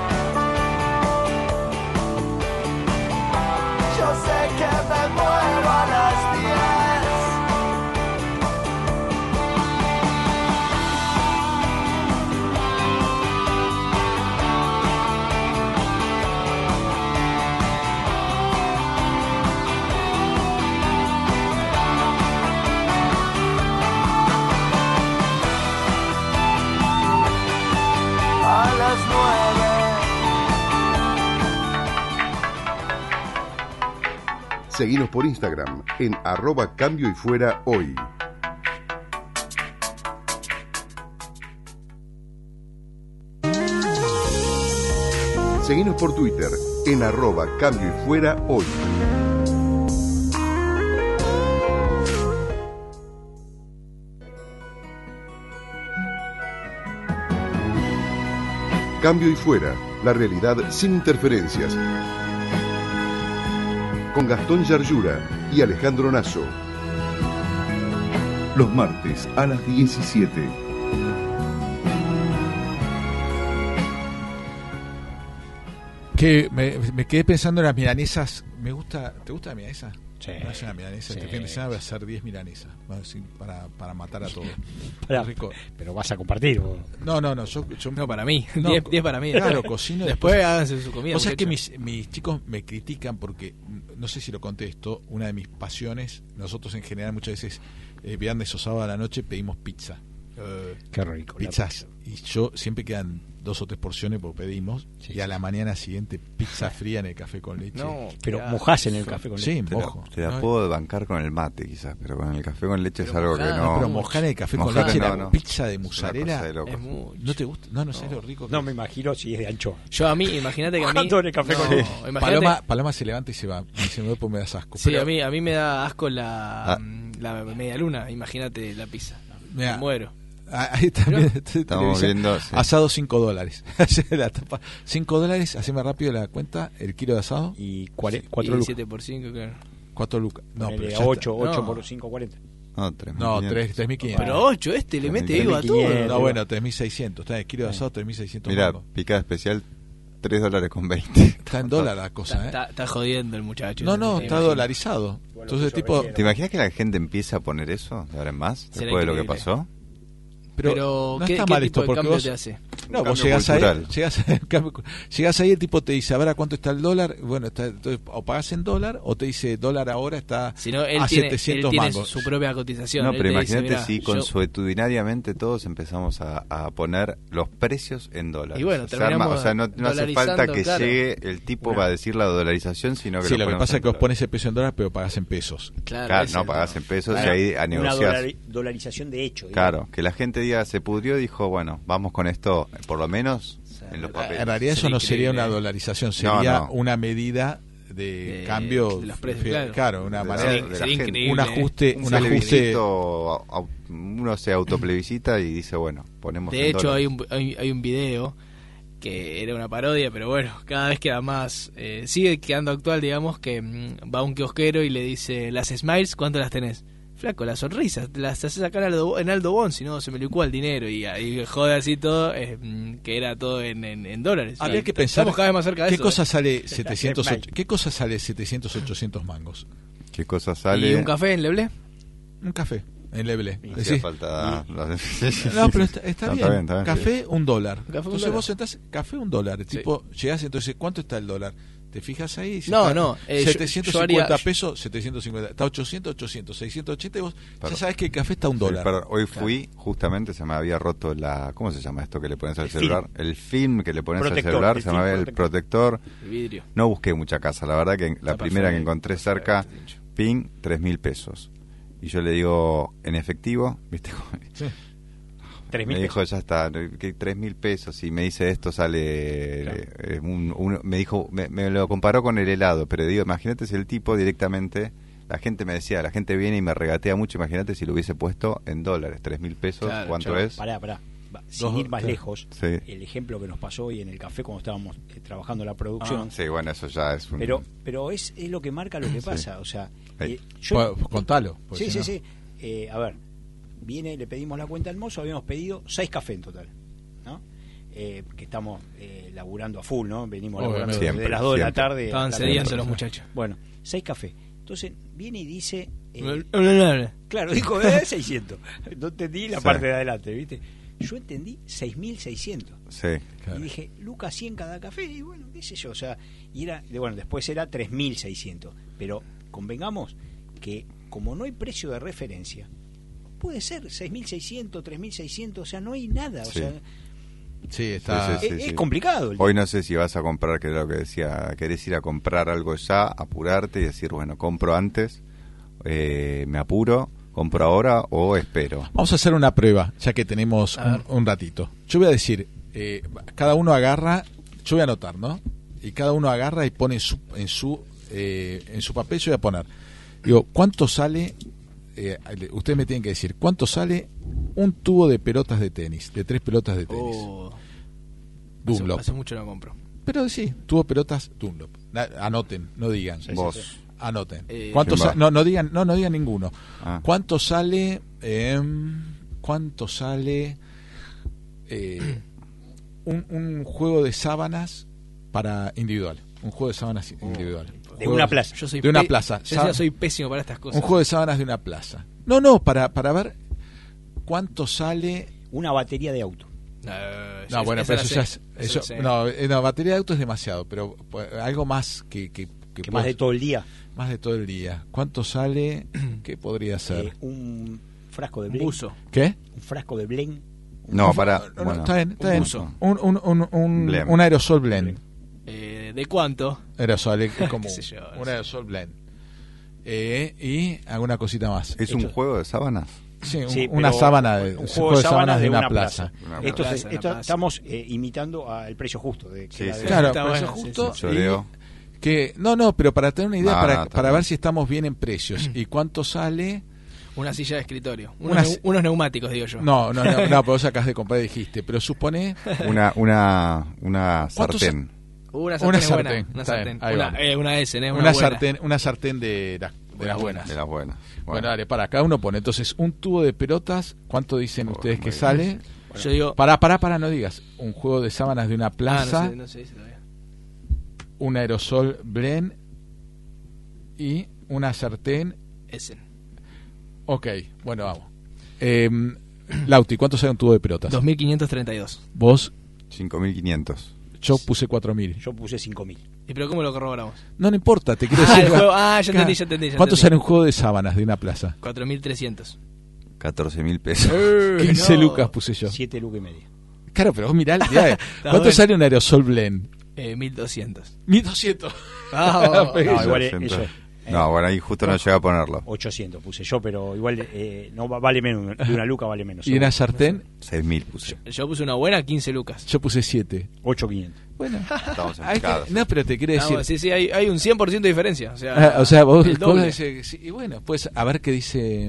Yo sé que me muero a las diez. A las nueve. Seguinos por Instagram en arroba cambio y fuera hoy. Seguinos por Twitter en arroba cambio y fuera hoy. Cambio y fuera, la realidad sin interferencias. Con Gastón Yarlura y Alejandro Nasso. Los martes a las diecisiete. Que me, me quedé pensando en las milanesas. Me gusta, ¿te gusta la milanesa? Sí. Me hace una milanesa. Sí. Este fin de semana voy a hacer diez milanesas. Voy a decir, Para, para matar a todos. Pará, Rico. pero vas a compartir vos. No, no, no. Yo, yo No, para mí. No, diez para mí. Claro, cocino. Después háganse su comida. O sea, es que muchachos. mis, mis chicos me critican porque, no sé si lo contesto, una de mis pasiones, nosotros en general muchas veces, eh, viernes o sábado a la noche, pedimos pizza. Eh, Qué rico. la pizzas. Y yo siempre quedan dos o tres porciones porque pedimos. Sí, y a sí. la mañana siguiente, pizza fría en el café con leche. No, Pero qué mojás en el asco. café con leche. Sí, Te la, mojo. te la No, puedo bancar con el mate quizás, pero con el café con leche es Pero algo que mojada, no... Pero mojar en el café con Mojar, leche, no, la no. pizza de Es una mozzarella. cosa de loco. Es mucho. ¿No te gusta? No, no sé lo rico que No es. me imagino si es de anchoa. Yo a mí, imagínate que a mí... Mojando en el café no, con leche. imagínate- Paloma, Paloma se levanta y se va. Me dice, me voy porque me das asco. Sí, Pero, a mí, a mí me da asco la, Ah. la media luna. Imagínate la pizza. Mirá, Me muero. ah, ahí también. Estamos viendo... sí. Asado cinco dólares. La tapa, cinco dólares, haceme rápido la cuenta. El kilo de asado, Y cuare- Sí, cuatro y lucas. siete por cinco, claro. cuatro lucas. No, pero ya ocho, está. ocho No. por cinco, cuarenta. No, tres mil No, quinientos. tres mil quinientos. Pero ocho, este le mete tres mil vivo a todo. quinientos. No, bueno, tres mil seiscientos. Está el kilo de asado, tres mil seiscientos. Mira, mangos. picada especial, tres dólares con veinte. Está en dólar la Está, cosa, ¿eh? está- está jodiendo el muchacho. No, no, Me está imagino. dolarizado. Bueno, Entonces, yo tipo. recién- ¿Te imaginas que la gente empieza a poner eso de ahora en más? Será Después de lo que increíble. pasó. Pero, Pero, no ¿qué, está qué mal tipo esto de porque cambio vos. te hace? No, Un vos cambio llegás ahí, cultural. llegás, llegás ahí, el tipo te dice, a ver a cuánto está el dólar. Bueno, está, entonces, o pagás en dólar o te dice dólar ahora está Si no, él a tiene, él setecientos tiene mangos. su propia cotización. No, Él pero te dice, imagínate "Mirá, si yo- consuetudinariamente todos empezamos a, a poner los precios en dólares. Y bueno, Se arma- terminamos o sea, no, no hace dolarizando, falta que claro. llegue el tipo Una- va a decir la dolarización, sino que Sí, lo que ponemos pasa en es que vos dólares. pones el peso en dólar, pero pagás en pesos. Claro, Claro, ese no es el pagás tema. en pesos Claro, y ahí a una negociar. dolari- dolarización de hecho. digamos. Claro, que la gente diga se pudrió, dijo, bueno, vamos con esto, por lo menos en los papeles. En realidad eso Sería no sería increíble. una dolarización, No, sería no. una medida de De- cambio, de los precios, fe- claro. claro, una De la- manera, de la Sería gente. increíble. un ajuste, Un un ajuste. plebiscito, au- uno se autoplebiscita y dice, bueno, ponemos De en hecho, dólares. hay un, hay, hay un video que era una parodia, pero bueno, cada vez queda más. Eh, sigue quedando actual, digamos, que mm, va un kiosquero y le dice: las smiles, ¿cuánto las tenés? Flaco, las sonrisas, las haces sacar en Aldo, en Aldo Bon, si no se me licúa el dinero. Y ahí jode así todo, eh, mm, que era todo en, en, en dólares. Habría Y que pensar estamos cada vez más cerca de qué eso. cosa eh. sale setecientos, qué cosa sale setecientos, ochocientos mangos. ¿Qué cosa sale? ¿Y un café en Leblé? Un café en Leblé. Sí, Decís, hacía falta... no, pero está, está No, bien. está bien, está bien. Café, un dólar. Café, un Entonces dólar. vos sentás, café, un dólar. Sí. Tipo, llegás y entonces, ¿cuánto está el dólar? ¿Te fijas ahí? Si No, está no, eh, yo- setecientos yo cincuenta haría- pesos, setecientos cincuenta. Está ochocientos, ochocientos, seiscientos ochenta y vos ya Perdón. sabés que el café está a un Sí, dólar. perdón, hoy fui, justamente se me había roto la... ¿Cómo se llama esto que le pones al El celular? El film que le pones Protector, al celular, el se film me había el protector. El vidrio. No busqué mucha casa, la verdad que la Está primera que perfecto. encontré cerca, Perfecto. ping, tres mil pesos. Y yo le digo, en efectivo, ¿viste? Sí. tres Me mil dijo, ya está, que tres mil pesos. Y me dice, esto sale. Claro. eh, un- un- me dijo, me, me lo comparó con el helado. Pero digo, imagínate si el tipo directamente. La gente me decía, la gente viene y me regatea mucho. Imagínate si lo hubiese puesto en dólares, tres mil pesos. Claro, ¿Cuánto claro. es? Pará, pará. Va, Sin Dos- ir más claro. lejos, Sí. el ejemplo que nos pasó hoy en el café cuando estábamos eh, trabajando la producción. Sí, bueno, eso ya es un. Pero pero es, es lo que marca lo que Sí. pasa. O sea, Ey. eh, yo- Bueno, contalo. porque Sí, si sí, no- sí. Eh, a ver, viene, le pedimos la cuenta al mozo, habíamos pedido seis cafés en total, ¿no? Eh, que estamos eh, laburando a full, ¿no? Venimos Obviamente. laburando Siempre, desde las dos de la siempre. tarde. Estaban hasta la- sedientos los muchachos. Bueno, seis cafés. Entonces viene y dice... eh, Eh, claro, dijo eh, seiscientos. No entendí la Sí. parte de adelante, ¿viste? Yo entendí seis mil seiscientos. Sí. Claro. Y dije, Lucas, cien cada café, y bueno, qué sé yo, o sea, y era, de- bueno, después era tres mil seiscientos, pero convengamos que como no hay precio de referencia, puede ser seis mil seiscientos, tres mil seiscientos, o sea, no hay nada, o Sí. sea, Sí, está. Sí, es, sí, es sí. complicado. el- Hoy no sé si vas a comprar, que era lo que decía, querés ir a comprar algo ya, apurarte y decir, bueno, compro antes, eh, me apuro, compro ahora o espero. Vamos a hacer una prueba, ya que tenemos A ver. un, un ratito. Yo voy a decir, eh, cada uno agarra, yo voy a anotar, ¿no? Y cada uno agarra y pone en su en su eh, en su papel. Yo voy a poner, digo, ¿cuánto sale? Eh, ustedes me tienen que decir, ¿cuánto sale un tubo de pelotas de tenis, de tres pelotas de tenis? Oh, Dunlop. hace, hace mucho no compro. Pero sí, tubo de pelotas Dunlop. Na- Anoten, no digan. Vos. Anoten. Eh, ¿Cuánto ¿Quién va? sa- no, no digan, no, no digan ninguno. Ah. ¿Cuánto sale? em, ¿Cuánto sale eh, un, un juego de sábanas para individual? Un juego de sábanas individual. De Juego una plaza. Yo soy De una pe- plaza. Yo Sa- ya soy pésimo para estas cosas. Un juego de sábanas de una plaza. No, no, para para ver cuánto sale. Una batería de auto. No, No, esa- bueno, esa pero la eso ya sé, es. esa Eso, la sé. no, eh, no, batería de auto es demasiado, pero pues, algo más que. que, que Que más puedas- de todo el día. más de todo el día. ¿Cuánto sale? ¿Qué podría ser? eh, un frasco de Un Blen. buzo. ¿Qué? Un frasco de Blen. No, Un- para. no, no, bueno, está bien, está un bien. buzo. Un, un, un, un, Blend. un aerosol blend. Eh, ¿De cuánto? Aerosol, es como Qué sé yo, un sí. aerosol blend. Eh, y alguna cosita más. ¿Es un Hecho- juego de sábanas? Sí, un- Sí, una pero sábana de, un un juego de sábanas de una plaza. Una Esto plaza, se- una esto- plaza. estamos eh, imitando al precio justo. De, que Sí, era sí. de- Claro, Está precio bueno, sí, justo. sí. Choreo. y que, no, no, pero para tener una idea, No, para, no, está para bien. ver si estamos bien en precios. ¿Y cuánto sale? Una silla de escritorio. Unos, Una neu- si- unos neumáticos, digo yo. No, no, no, no, pero vos acabas de comprar y dijiste. Pero supone. Una, una, una ¿Cuánto sartén. Una sartén. Una es buena, sartén, Una está bien, sartén. ahí Una, vamos. eh, una S, ¿eh? Una, Una, buena. sartén, una sartén de, la- de las buenas. De las buenas. Bueno, dale, para, cada uno pone. Entonces, un tubo de pelotas, ¿cuánto dicen Oh, ustedes muy que bien. sale? Yo digo. Para, para, para, no digas. Un juego de sábanas de una Ah, plaza, no sé, no sé dice todavía. un aerosol blend y una sartén. Ese. Ok, bueno, vamos. Eh, Lauti, ¿cuánto sale un tubo de pelotas? dos mil quinientos treinta y dos. Vos, cinco mil quinientos. yo puse cuatro mil. Yo puse cinco mil. ¿Y pero cómo lo corroboramos? No, no importa, te quiero Ah, decir. el juego- ah, ya entendí, ya entendí, ya ¿Cuánto entendí. sale un juego de sábanas de una plaza? cuatro mil trescientos. catorce mil pesos. quince no. lucas puse yo. siete lucas y media. Claro, pero vos mirá el día. ¿Cuánto bueno. sale un aerosol blend? Eh, mil doscientos. mil doscientos. Ah, Pero No, eso- igual Siempre. eso. eh, No, bueno, ahí justo no llega a ponerlo. ochocientos puse yo, pero igual eh, no va- vale menos. De una luca vale menos. Y una sartén, seis mil puse. Yo puse una buena, quince lucas. yo puse siete. ocho quinientos. Bueno, Estamos en hay que- picada. no, pero te quiero decir. No, sí, sí, hay, hay un cien por ciento de diferencia. O sea, Ah, o sea, vos, el vos doble. decís, sí, y bueno, pues a ver qué dice.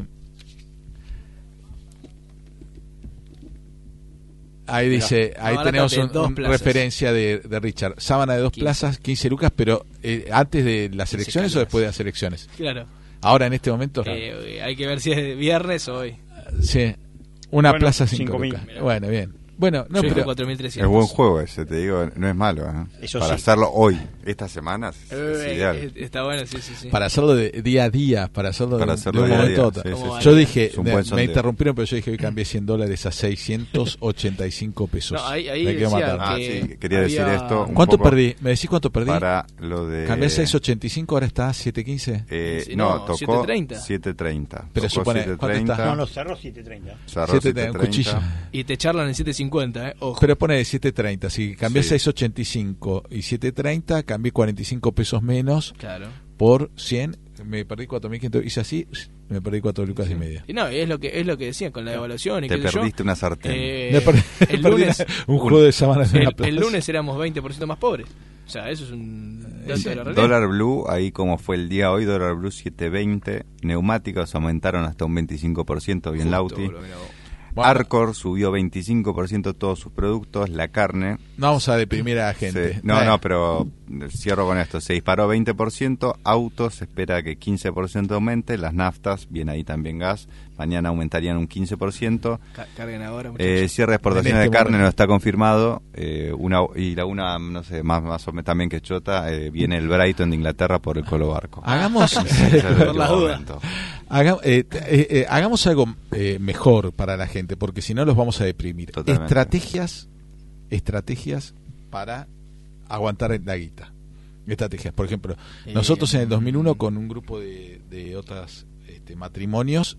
Ahí dice, ahí barata tenemos de un, dos un plazas. referencia de, de Richard. Sábana de dos quince. plazas, quince lucas, pero eh, antes de las elecciones o calorías. después de las elecciones. Claro. Ahora en este momento, Eh, hay que ver si es viernes o hoy. sí, una Bueno, plaza cinco cinco mil. lucas. Mirá. Bueno, bien. Bueno, no, Yo pero cuatro mil Es trescientos. buen juego ese, te digo, no es malo. ¿eh? Eso Para sí. hacerlo hoy, estas semanas, es Eh, ideal. eh, Está bueno, sí, sí, sí. para hacerlo de día a día, para hacerlo Para de, hacerlo de un día a momento a día, otro. sí, sí, sí. Yo dije, Es un me, buen me sondeo. interrumpieron, pero yo dije que cambié cien dólares a seiscientos ochenta y cinco pesos. No, ahí, ahí Me quedo decía matado. Ah, que sí, quería decir había- esto. un ¿Cuánto poco perdí? ¿Me decís cuánto perdí? Para lo de... Cambié a seis ochenta y cinco, ahora está a siete quince. Eh, Sí, no, no, tocó siete treinta. siete treinta. Pero Tocó supone, ¿cuánto siete treinta, está? No, no, cerró siete treinta. cerró siete, siete un treinta. cuchillo. Y te charlan en siete cincuenta, ¿eh? Ojo. Pero pone de siete treinta. Si cambié Sí. seis ochenta y cinco y siete treinta, cambié cuarenta y cinco pesos menos Claro. por cien. Me perdí cuatro mil quinientos. Hice así, me perdí cuatro lucas y media. Y no, y es lo que es lo que decían con la devaluación y Te qué sé yo. perdiste una sartén. Eh, Me perdí, el perdí lunes una- un juego de sábanas en el, la plaza. el lunes éramos veinte por ciento más pobres. O sea, eso es un dato de la realidad. Dólar Blue, ahí como fue el día hoy, Dólar Blue siete veinte. Neumáticos aumentaron hasta un veinticinco por ciento, bien Justo, Lauti. boludo, mirá vos. Bueno, Arcor subió veinticinco por ciento todos sus productos, la carne. no vamos a deprimir a la gente. se- no, Bueno, no, pero cierro con esto. Se disparó veinte por ciento, autos se espera que quince por ciento aumente, las naftas, bien ahí también gas, mañana aumentarían un quince por ciento. Ca- Carguen ahora, Eh, muchachos. cierre de exportaciones En este de carne momento. no está confirmado. eh, una Y la una, no sé, más, más o menos también que chota, eh, viene el Brighton de Inglaterra por el Colo Barco. Hagamos, Ese es el Por la último duda. momento. haga- eh, t- eh, eh, hagamos algo eh, mejor para la gente, porque si no los vamos a deprimir. Totalmente. Estrategias, estrategias para aguantar la guita. Estrategias, por ejemplo, Eh, nosotros en el dos mil uno con un grupo de, de otros este, matrimonios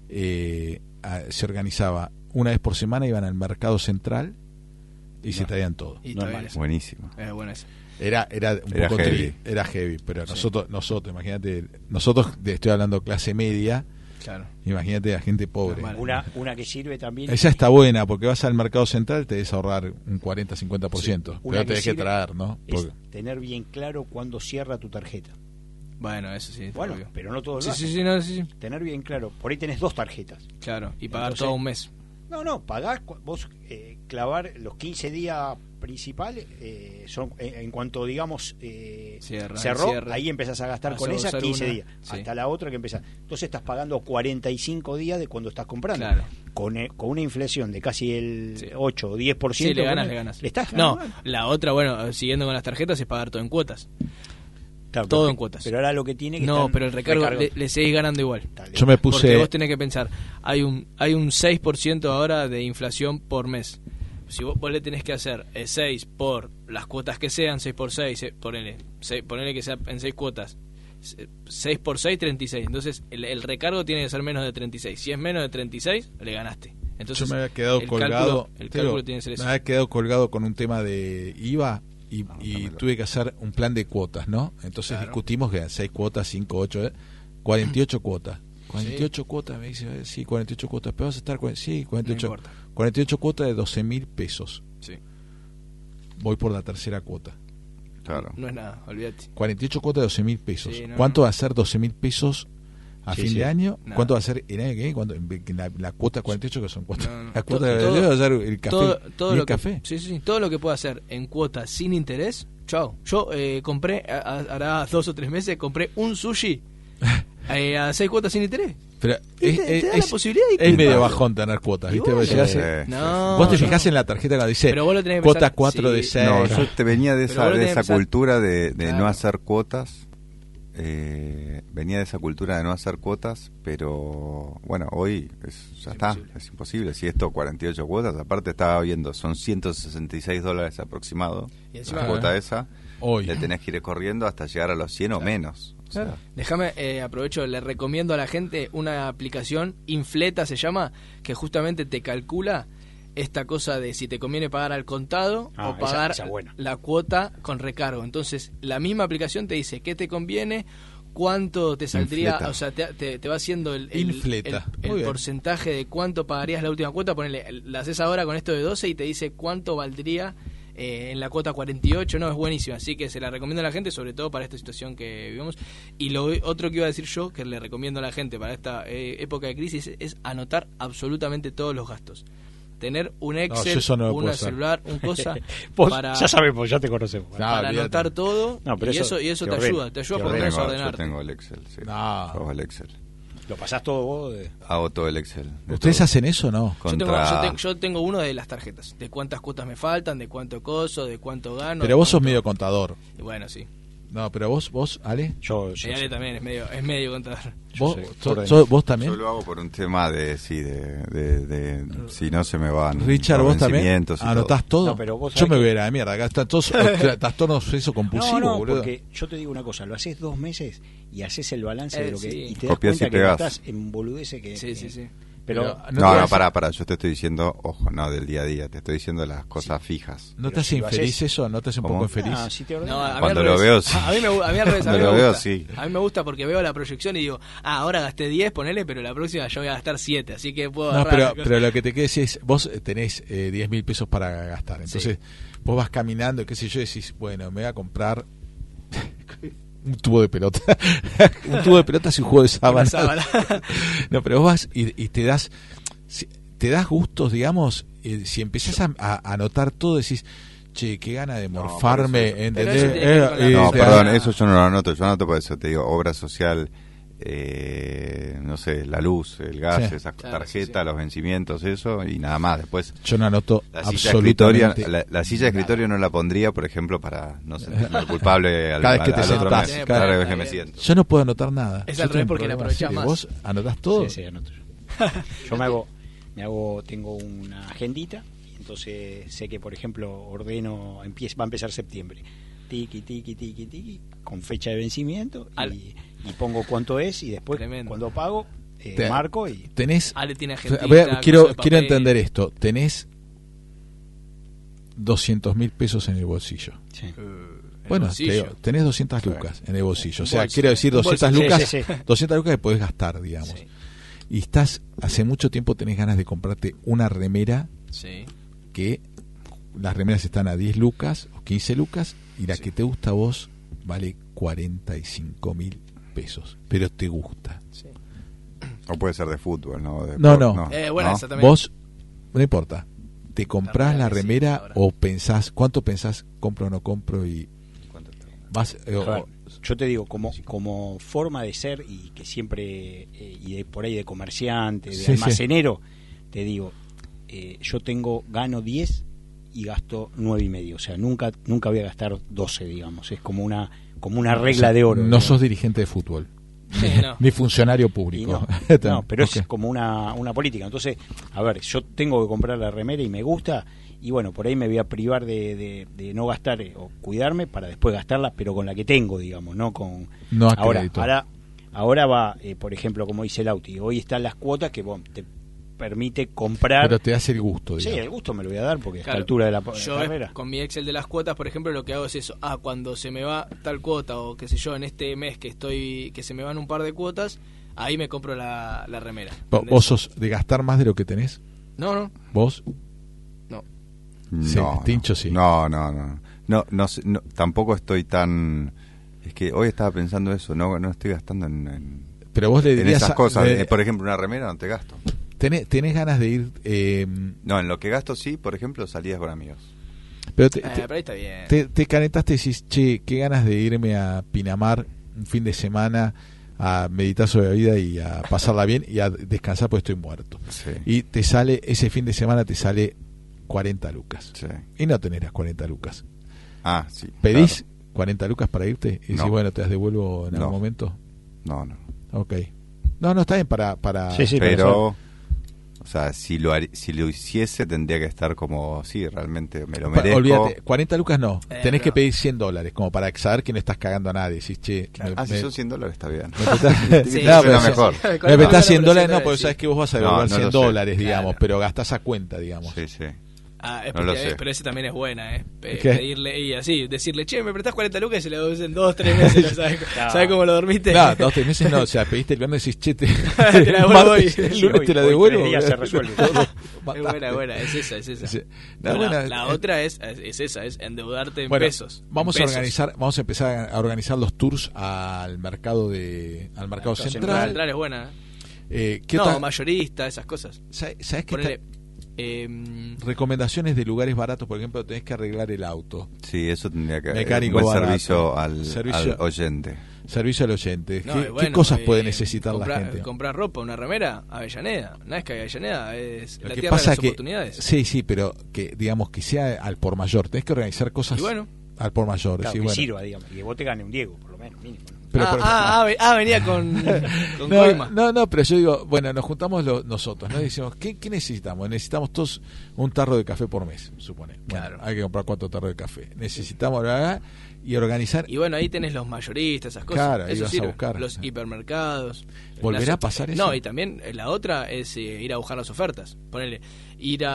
eh, a- se organizaba una vez por semana, iban al mercado central y se traían todo. Y está normal. bien eso. Buenísimo. Es bueno eso. Era era un Era poco heavy. tri- era heavy, pero nosotros nosotros imagínate, nosotros de- estoy hablando clase media, Claro. imagínate la gente pobre. Normal. Una, una que sirve también. Esa está buena porque vas al mercado central, te debes ahorrar un cuarenta a cincuenta por ciento, Sí. pero Una te que tenés que sirve traer, ¿no? es Porque- tener bien claro cuándo cierra tu tarjeta. Bueno, eso sí. está Bueno, obvio. pero no todo lo Sí, hacen. sí, sí, no, sí, sí. Tener bien claro. Por ahí tenés dos tarjetas. Claro. Y pagar Entonces- todo un mes. No, no, pagás, cu- vos eh, clavar los quince días principales, eh, son eh, en cuanto, digamos, eh, Cierra, cerró, cierre. ahí empezás a gastar Vas con a esa usar quince una, días, sí. hasta la otra que empezás. Entonces estás pagando cuarenta y cinco días de cuando estás comprando. Claro. Con, eh, con una inflación de casi el Sí. ocho o diez por ciento. Sí, le ganas, ponele, le ganas. Le estás No, ganando. la otra, bueno, siguiendo con las tarjetas, es pagar todo en cuotas. Claro, todo pero- en cuotas. Pero ahora lo que tiene que No, están pero el recargo, recargos. le, le seguís ganando igual. Tal vez. Yo me Porque puse vos tenés que pensar, hay un hay un seis por ciento ahora de inflación por mes. Si vos, vos le tenés que hacer eh, seis por las cuotas que sean, seis por seis, eh, ponele, seis, ponele que sea en seis cuotas. seis por seis, treinta y seis. Entonces, el, el recargo tiene que ser menos de treinta y seis. Si es menos de treinta y seis, le ganaste. Entonces, yo me había quedado el colgado, cálculo, el te digo, cálculo tiene que ser me eso. había quedado colgado con un tema de I V A y, No, y dámelo. tuve que hacer un plan de cuotas, ¿no? Entonces Claro. discutimos que eran seis cuotas, cinco, ocho, cuarenta y ocho cuotas. cuarenta y ocho cuotas, me dice, eh, sí, cuarenta y ocho cuotas, pero vas a estar, cua- sí, cuarenta y ocho, No importa. cuarenta y ocho cuotas de doce mil pesos. Sí. Voy por la tercera cuota. Claro. No es nada, olvídate. cuarenta y ocho cuotas de doce mil pesos. Sí, no, ¿Cuánto no. va a ser doce mil pesos a Sí, fin sí. de año? Nada. ¿Cuánto va a ser el año que viene? ¿Cuánto? La, la cuota cuarenta y ocho que son cuatro. No, no. La cuota Todo- de todo- va a ser el café. Todo, todo y el lo que, café. sí, sí, sí, todo lo que pueda hacer en cuotas sin interés, chao. Yo eh, compré, a- a- hará dos o tres meses, compré un sushi eh, a seis cuotas sin interés. Pero Y es, te- te es- da la es- posibilidad de es medio comprarlo. bajón tener cuotas, Y ¿viste? bueno. Porque llegás- Sí, No, vos te no. fijás en la tarjeta cuando dice Pero vos lo tenés que cuota pensar- cuatro de sí. seis. No, yo te venía de Pero esa, vos lo de tenés esa que pensar- cultura de, de Claro. no hacer cuotas. eh, venía de esa cultura de no hacer cuotas, pero bueno, hoy es- ya Es está, imposible. es imposible. Si esto cuarenta y ocho cuotas, aparte estaba viendo, son ciento sesenta y seis dólares aproximado, Y encima- la cuota esa, Hoy. le tenés que ir corriendo hasta llegar a los cien o menos. O sea, Claro. Déjame, eh, aprovecho, le recomiendo a la gente una aplicación, Infleta se llama, que justamente te calcula esta cosa de si te conviene pagar al contado Ah, o esa- pagar esa buena. la cuota con recargo. Entonces, la misma aplicación te dice qué te conviene, cuánto te saldría, Infleta. o sea, te, te- te va haciendo el, el, Infleta. el- el Muy bien. porcentaje de cuánto pagarías la última cuota. Ponele, la haces ahora con esto de doce y te dice cuánto valdría eh, en la cuota cuarenta y ocho, no, es buenísima, así que se la recomiendo a la gente, sobre todo para esta situación que vivimos. Y lo otro que iba a decir yo, que le recomiendo a la gente para esta eh, época de crisis, es anotar absolutamente todos los gastos. Tener un Excel, no, no un celular, un cosa Vos, para, ya sabemos, ya te conocemos. No, para olvídate. anotar todo, No, pero y eso eso, y eso te te ordena, ayuda, te ayuda te por lo ordena. menos a Tengo- yo ordenarte. tengo el Excel, sí. No. Hago el Excel. ¿Lo pasás todo vos? De... Hago todo el Excel. de ¿Ustedes todo. hacen eso o no? Yo tengo, Contra- yo, tengo, yo tengo uno de las tarjetas, de cuántas cuotas me faltan, de cuánto coso, de cuánto gano. Pero de vos sos cuánto- medio contador. Y bueno, sí. No, pero vos, vos, Ale, Yo, yo Y Ale sé. también es medio, es medio contador. Yo vos, soy so- ordenado. so- vos también. Yo lo hago por un tema de, sí, de, de, de- si no se me van Richard, los vos también vencimientos y anotás todo. No, pero vos Yo sabés me que- voy a ir a la mierda. Acá están todos trastornos eso compulsivo, No, no, boludo. porque yo te digo una cosa, lo haces dos meses y haces el balance Eh, de lo que sí. y te das Copias cuenta y que pegás. gastás en boludeces que... Sí, que- sí, sí. Pero, Pero, No, te no, hace- pará, pará, yo te estoy diciendo, ojo, no del día a día, te estoy diciendo las cosas fijas. ¿No pero te hace si lo infeliz haces- eso? ¿No te hace un ¿Cómo? poco infeliz? Ah, si te ordenas. No, a mí Cuando al lo revés. veo, sí. A mí me, gu- a mí al revés, a mí Cuando me lo veo, gusta. sí. A mí me gusta porque veo la proyección y digo, ah, ahora gasté diez, ponele, pero la próxima yo voy a gastar siete, así que puedo No, agarrar pero, la cosa. pero lo que te quiero decir es, vos tenés eh, diez mil pesos para gastar, entonces vos vas caminando, qué sé yo, y decís, bueno, me voy a comprar un tubo de pelota, un tubo de pelota y un juego de sábana. Una sábana. No, pero vos vas y, y te das, si- te das gustos, digamos, eh, si empezás a, a anotar todo, decís, che, qué gana de No, morfarme, por eso- ¿entendés? Pero eso tiene que ver con la- Eh, No, te- perdón, ah. eso yo no lo anoto, yo anoto por eso, te digo, obra social, eh, no sé, la luz, el gas, Sí. esa Claro, tarjeta, sí, sí. los vencimientos, eso, y nada más. Después, Yo no anoto la silla de escritorio, absolutamente la, la silla de escritorio no la pondría, por ejemplo, para no sentirme culpable al, Cada vez que al- te al otro sentás, mes, cada- cada vez está que me bien. siento. Yo no puedo anotar nada. Es Yo al tengo revés un porque la problema aprovechás así. más. ¿Vos anotás todo? Sí, sí, anoto yo. Yo me hago, me hago, tengo una agendita, y entonces sé que, por ejemplo, ordeno, empieza, va a empezar septiembre, tiki, tiki, tiki, tiki, con fecha de vencimiento, Al- y, y pongo cuánto es, y después, Tremendo. cuando pago, eh, Te- marco y... Tenés, Ale tiene agentita, voy a- coso quiero, de quiero papel. entender esto, tenés doscientos mil pesos en el bolsillo. Sí. Eh, el Bueno, bolsillo. te digo, tenés doscientas lucas en el bolsillo. O sea, bolso. quiero decir Un doscientas bolso. lucas, Sí, sí, sí. doscientas lucas que podés gastar, digamos. Sí. Y estás, hace mucho tiempo tenés ganas de comprarte una remera Sí. que las remeras están a diez lucas o quince lucas y la Sí. que te gusta a vos vale cuarenta y cinco mil pesos, pero te gusta. Sí. O puede ser de fútbol, ¿no? De No, sport, no. Eh, bueno, ¿no? esa también. Vos, no importa, te comprás remera la que sí, remera ahora. o pensás, ¿cuánto pensás compro o no compro? Y ¿Cuánto te- vas, eh, o- A ver, yo te digo, como, como forma de ser y que siempre, eh, y de, por ahí de comerciante, de Sí, sí. almacenero, te digo, eh, yo tengo, gano diez y gasto nueve y medio, o sea, nunca nunca voy a gastar doce, digamos, es como una como una regla o sea, de oro. No digamos. sos dirigente de fútbol, Sí, no. ni funcionario Y público. no, no, pero Ok. es como una, una política. Entonces, a ver, yo tengo que comprar la remera y me gusta, y bueno, por ahí me voy a privar de, de, de no gastar eh, o cuidarme para después gastarla, pero con la que tengo, digamos, no con... No a ahora, crédito. ahora, ahora va, eh, por ejemplo, como dice el Auti, hoy están las cuotas que bueno, te permite comprar... Pero te hace el gusto, Sí, digamos. el gusto me lo voy a dar porque a Claro. esta altura de la, de la Yo carrera... con mi Excel de las cuotas, por ejemplo, lo que hago es eso. Ah, cuando se me va tal cuota o qué sé yo, en este mes que estoy que se me van un par de cuotas, ahí me compro la, la remera. Vo- ¿Entendés? ¿Vos sos de gastar más de lo que tenés? No, no. ¿Vos? Sí, No, Tincho, no. sí. No, no, no. No, no, sé, no, tampoco estoy tan... Es que hoy estaba pensando eso, no, no estoy gastando en, en, Pero vos le en dirías... esas a- cosas. le- Eh, por ejemplo, una remera no te gasto. tenés, tenés ganas de ir... eh, No, en lo que gasto sí, por ejemplo, salidas con amigos. pero te, Eh, te- pero ahí está bien. te, te calentaste y decís, che, qué ganas de irme a Pinamar un fin de semana a meditar sobre la vida y a pasarla bien y a descansar porque estoy muerto. Sí. Y te sale, ese fin de semana te sale cuarenta lucas. Sí. Y no tenés las cuarenta lucas. Ah, sí. ¿Pedís claro. cuarenta lucas para irte? Y decís, No. bueno, te las devuelvo en No. algún momento. No, no. Ok. No, no, está bien para... para... Sí, sí, Pero, o sea, si lo, hari- si lo hiciese tendría que estar como, sí, realmente me lo Pa- merezco. olvídate, cuarenta lucas no. Eh, Tenés que pero- pedir cien dólares como para saber que no estás cagando a nadie. Decís, che, me- Ah, si me- son cien dólares está bien. me prestás- Sí, No, suena pero si- mejor. me Con prestás la cien mano, dólares, no, pero porque sí. sabes que vos vas a No, devolver no cien lo sé. dólares, digamos, Claro. pero gastás a cuenta, digamos. Sí, sí. Ah, es No lo porque- sé. pero ese también es buena, ¿eh? Pe- ¿Qué? Pedirle y así, decirle, che, me prestás cuarenta lucas y se lo en dos, tres meses. ¿Sabes Claro. ¿Sabe cómo lo dormiste? No, dos, tres meses no, o sea, pediste el viernes y decís, che, te, Te la el devuelvo martes, hoy. el Sí, lunes hoy- te la hoy devuelvo. tres días se resuelve. Es buena, buena, es esa, es esa. Sí. No, No, la, bueno, la eh, otra es, es esa, es endeudarte en Bueno, pesos. vamos en a pesos. organizar, vamos a empezar a organizar los tours al mercado de, al mercado Mercado La central. central es buena. ¿eh? Eh, ¿qué No, otra- mayorista, esas cosas. ¿Sabes sabes qué Ponele, está- eh, recomendaciones de lugares baratos? Por ejemplo, tenés que arreglar el auto. Sí, eso tendría que Mecánico buen barato. servicio al, Servicio- al oyente. Servicio al oyente. no, ¿Qué, y qué bueno, cosas eh, puede necesitar comprar, la gente? Comprar ropa, una remera, Avellaneda. No es que Avellaneda es Lo la que tierra pasa de es las que oportunidades. sí, sí, pero que digamos que sea al por mayor. Tenés que organizar cosas Y bueno. al por mayor. Claro, sí, que bueno. sirva, digamos, y que vos te gane un Diego, por lo menos, mínimo. ¿no? Pero ah, por- ah, ah, ve- ah, venía con, con No, coima. no, no, pero yo digo, bueno, nos juntamos lo- nosotros, ¿no? Y decimos, ¿qué, ¿qué necesitamos? Necesitamos todos un tarro de café por mes, supone. Bueno, Claro. hay que comprar cuatro tarros de café. Necesitamos ¿verdad? y organizar. Y bueno, ahí tenés los mayoristas, esas cosas. Claro, ahí Eso vas a sirve. buscar. Los hipermercados. ¿Volverá Las- a pasar eso? No, y también eh, la otra es eh, ir a buscar las ofertas. Ponele, ir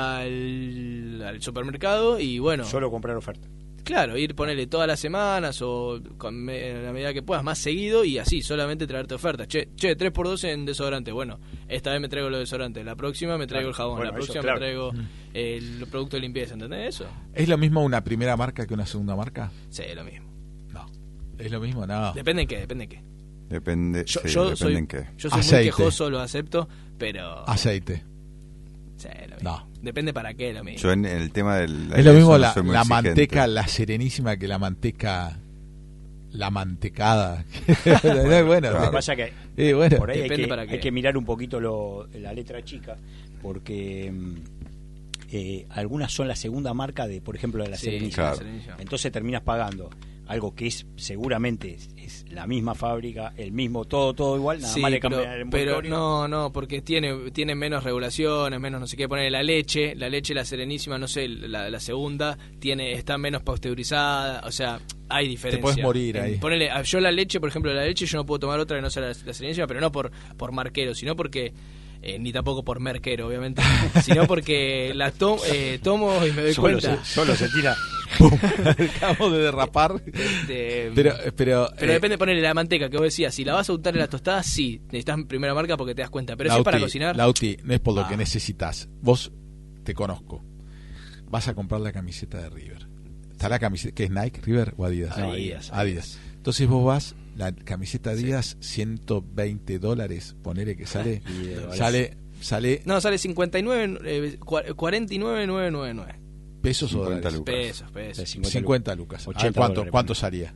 al, al supermercado y bueno, Solo comprar oferta. claro, ir ponerle todas las semanas o con me- a la medida que puedas, más seguido y así, solamente traerte ofertas. Che, che, tres por dos en desodorante. Bueno, esta vez me traigo los desodorantes, la próxima me traigo Claro. el jabón, Bueno, la eso, próxima claro. me traigo el producto de limpieza, ¿entendés eso? ¿Es lo mismo una primera marca que una segunda marca? Sí, lo mismo. No. ¿Es lo mismo? No. Depende en qué, depende en qué. Depende, Yo, sí, yo depende soy, en qué. yo soy muy Aceite. quejoso, lo acepto, pero... Aceite. Sí, lo mismo. No. Depende para qué lo mismo. Yo en el tema del... Es lo mismo no la, soy muy la exigente. manteca, la serenísima que la manteca, la mantecada. bueno, Lo que pasa que eh, bueno. por ahí hay Depende que, para qué. hay que mirar un poquito lo, la letra chica, porque mm, eh, algunas son la segunda marca de, por ejemplo, de la Sí, Serenísima. claro. Serenísima. Entonces terminas pagando algo que es seguramente es, es la misma fábrica, el mismo, todo, todo igual, nada Sí, más le pero, cambian el pero envoltorio. no, no, porque tiene, tiene menos regulaciones, menos no sé qué, poner la leche, la leche, la Serenísima, no sé, la, la segunda, tiene está menos pasteurizada, o sea, hay diferencia. podés morir En- ahí. Ponele, a- yo la leche, por ejemplo, la leche yo no puedo tomar otra que no sea la, la Serenísima, pero no por, por marquero, sino porque... eh, ni tampoco por merquero, obviamente, sino porque la to- eh, tomo y me doy Solo cuenta. se, solo se tira. Acabamos de derrapar. Este, Pero, pero, Pero eh, depende de ponerle la manteca, que vos decías, si la vas a untar en la tostada, sí, necesitas primera marca porque te das cuenta. Pero si es Lauti, para cocinar, Lauti, no es por lo Ah. que necesitas. Vos te conozco. Vas a comprar la camiseta de River. Está la camiseta, ¿qué es Nike, River o Adidas? No, Adidas, Adidas. Entonces vos vas, la camiseta Adidas, ciento veinte dólares, ponele que sale, Y de dólares. sale, sale no, sale cincuenta y nueve, eh, cua- cuarenta y nueve mil novecientos noventa y nueve. pesos o cincuenta dólares. lucas. Pesos, pesos. cincuenta cincuenta lucas. Ah, ochenta ¿Cuánto, dólares, ¿Cuánto ponele. salía?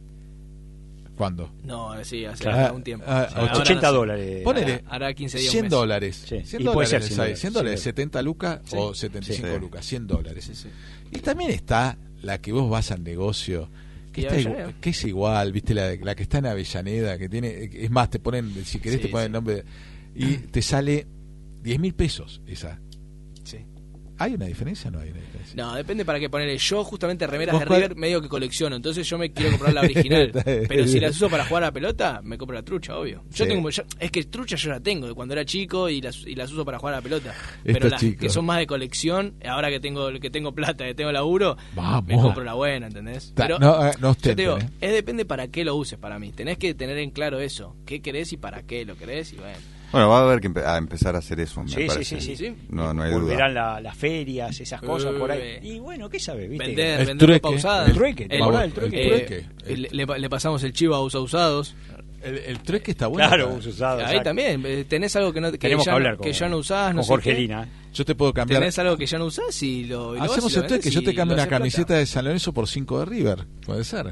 ¿Cuándo? No, sí, hace Claro. un tiempo. Ah, Sí, ahora ochenta no sé. dólares. Ponele Hará- hará quince días, un cien mes. dólares. Sí. cien Y puede dólares, ser cien ahí, dólares, cien dólares, sí. setenta lucas Sí. o setenta y cinco Sí. lucas, cien dólares. Sí, sí. Y también está la que vos vas al negocio, que, Y está Avellaneda. igual, que es igual, viste, la, la que está en Avellaneda, que tiene, es más, te ponen, si querés Sí, te ponen sí. el nombre, de- y te sale diez mil pesos esa. Sí. ¿Hay una diferencia o no hay una diferencia? No, depende para qué ponerle. Yo, justamente, remeras ¿Vos de cuál- River medio que colecciono. Entonces, yo me quiero comprar la original. Está bien. Pero si las uso para jugar a la pelota, me compro la trucha, obvio. Yo Sí. tengo, yo- es que trucha yo la tengo de cuando era chico y las, y las uso para jugar a la pelota. Pero Estos las chicos. que son más de colección, ahora que tengo que tengo plata, que tengo laburo, Vamos. me compro la buena, ¿entendés? Ta- Pero no, eh, no yo te ostenten, digo, eh. es depende para qué lo uses para mí. Tenés que tener en claro eso. ¿Qué querés y para qué lo querés? Y bueno. Bueno, va a haber que empe- a empezar a hacer eso, me Sí, sí, parece. sí, sí, sí. No, no hay Volverán duda. la- las ferias, esas cosas por ahí. Eh. Y bueno, ¿qué sabes? ¿Viste? Vender, El vender ropa trueque, usada. el trueque, ¿te El- acordás del del trueque? el eh, trueque. le, le- le pasamos el chivo a usa usados. El, el trueque está bueno. Claro, para- uso usado. Ahí exacto. también, eh, tenés algo que, no, que, Tenemos ya, que hablar no- con, que ya no usás, no con sé Jorgelina. Yo te puedo qué. cambiar. Tenés algo que ya no usás y lo, y lo vas y Hacemos lo el trueque, vendés yo y te cambio lo una haces plata. camiseta de San Lorenzo por cinco de River. Puede ser.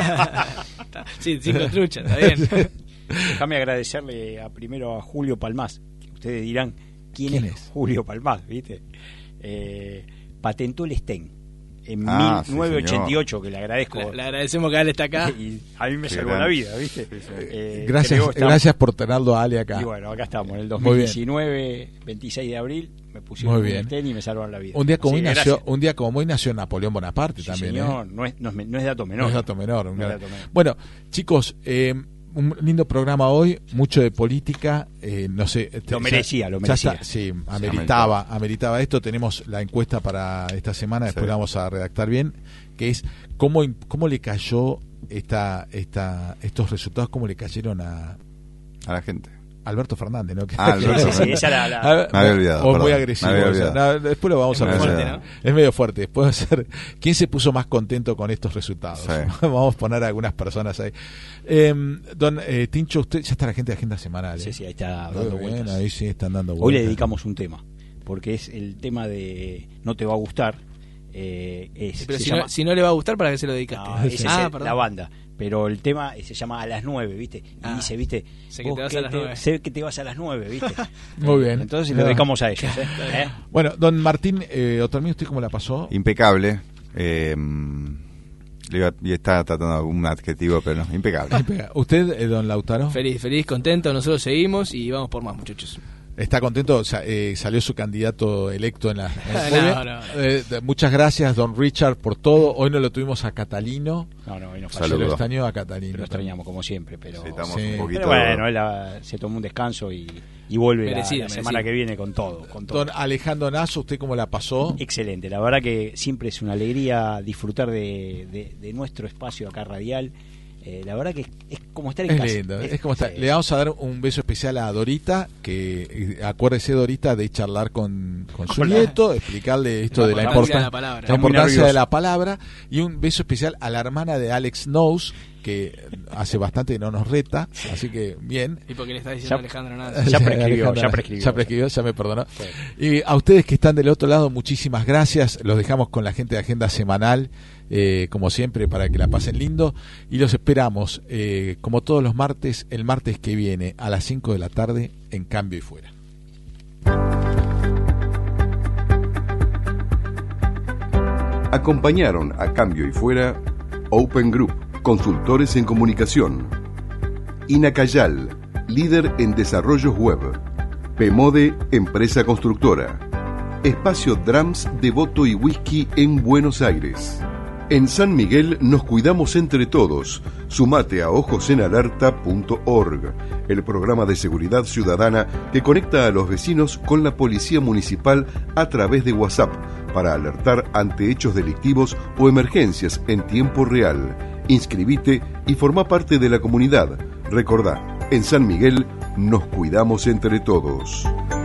Sí, cinco truchas, está bien. Déjame agradecerle a, primero a Julio Palmás. Que ustedes dirán, ¿quién, ¿Quién es, es? Julio Palmás? ¿Viste? Eh, patentó el Sten en Ah, sí, mil novecientos ochenta y ocho, que le agradezco. Le, le agradecemos que Ale está acá. Y a mí me Qué salvó grande. la vida, ¿viste? Eh, gracias, que luego estamos- gracias por tenerlo a Ale acá. Y bueno, acá estamos, en el Muy dos mil bien. diecinueve, veintiséis de abril, me pusieron Muy un bien. Sten y me salvaron la vida. Un día como Sí, hoy nació, gracias. un día como hoy nació Napoleón Bonaparte Sí, también. señor, ¿eh? no, es, no, es, no es dato menor. No es dato menor. un No es gran- dato menor. Bueno, chicos, eh, un lindo programa hoy, mucho de política, eh, no sé, te, lo merecía, ya, lo merecía. Está, sí, ameritaba, ameritaba esto. Tenemos la encuesta para esta semana, después sí. la vamos a redactar bien, que es cómo cómo le cayó esta esta estos resultados, cómo le cayeron a a la gente. Alberto Fernández, ¿no? Ah, Alberto sí, sí, esa era la... Me había olvidado. O perdón, muy agresivo. me había O sea, olvidado. no, después lo vamos Es a medio ver. fuerte, ¿no? Es medio fuerte. Puede ser. ¿Quién se puso más contento con estos resultados? Sí. Vamos a poner a algunas personas ahí. Eh, don eh, Tincho, usted ya está la gente de Agenda Semanal. ¿eh? Sí, sí, ahí está Muy dando bien, vueltas. ahí sí están dando vueltas. Hoy le dedicamos un tema, porque es el tema de No te va a gustar. Eh, es, Pero se si, llama- no, si no le va a gustar, ¿para qué se lo dedicaste? No, ese ah, es el- perdón. la banda, pero el tema se llama A las nueve, ¿viste? Y Ah, dice, ¿viste? sé que Vos te vas que a las nueve. Sé que te vas a las nueve, ¿viste? Muy bien. Entonces le dedicamos a ellos, ¿eh? ¿Eh? Bueno, don Martín, eh, Otormino, ¿usted cómo la pasó? Impecable. Eh, le iba- y está tratando algún adjetivo, pero no, impecable. ¿Usted, eh, don Lautaro? Feliz, feliz, contento. Nosotros seguimos y vamos por más, muchachos. ¿Está contento? O sea, eh, salió su candidato electo en la... en- No, Muy bien. no. Eh, de- muchas gracias, don Richard, por todo. Hoy no lo tuvimos a Catalino. No, no, hoy no Se falló. lo Saludos. extrañó a Catalino. Lo extrañamos como siempre, pero, Sí, estamos Sí. un poquito. pero bueno, él ah, se tomó un descanso y, y vuelve la- Merecido, la, merecido. semana que viene con todo, con todo. Don Alejandro Nazo, ¿usted cómo la pasó? Excelente, la verdad que siempre es una alegría disfrutar de, de- de nuestro espacio acá radial. Eh, la verdad que es, es como estar en Es casa. lindo, es como está. sí. Le vamos a dar un beso especial a Dorita, que eh, acuérdese, Dorita, de charlar con, con su Hola. nieto, explicarle esto La de la, importancia importan- de la palabra. la Está muy importancia nervioso. de la palabra, y un beso especial a la hermana de Alex Knows, que hace bastante que no nos reta, así que bien. ¿Y por qué le está diciendo Ya- Alejandro nada? Ya prescribió, Alejandra, ya prescribió. Ya prescribió, ya me perdonó. Sí. Y a ustedes que están del otro lado, muchísimas gracias. Los dejamos con la gente de Agenda Semanal, eh, como siempre, para que la pasen lindo. Y los esperamos, eh, como todos los martes, el martes que viene a las cinco de la tarde en Cambio y Fuera. Acompañaron a Cambio y Fuera Open Group, consultores en comunicación. Inacayal, líder en desarrollos web. Pemode, empresa constructora. Espacio Drums, Devoto y Whisky en Buenos Aires. En San Miguel nos cuidamos entre todos. Sumate a ojos en alerta punto org, el programa de seguridad ciudadana que conecta a los vecinos con la policía municipal a través de WhatsApp para alertar ante hechos delictivos o emergencias en tiempo real. Inscribite y forma parte de la comunidad. Recordá, en San Miguel nos cuidamos entre todos.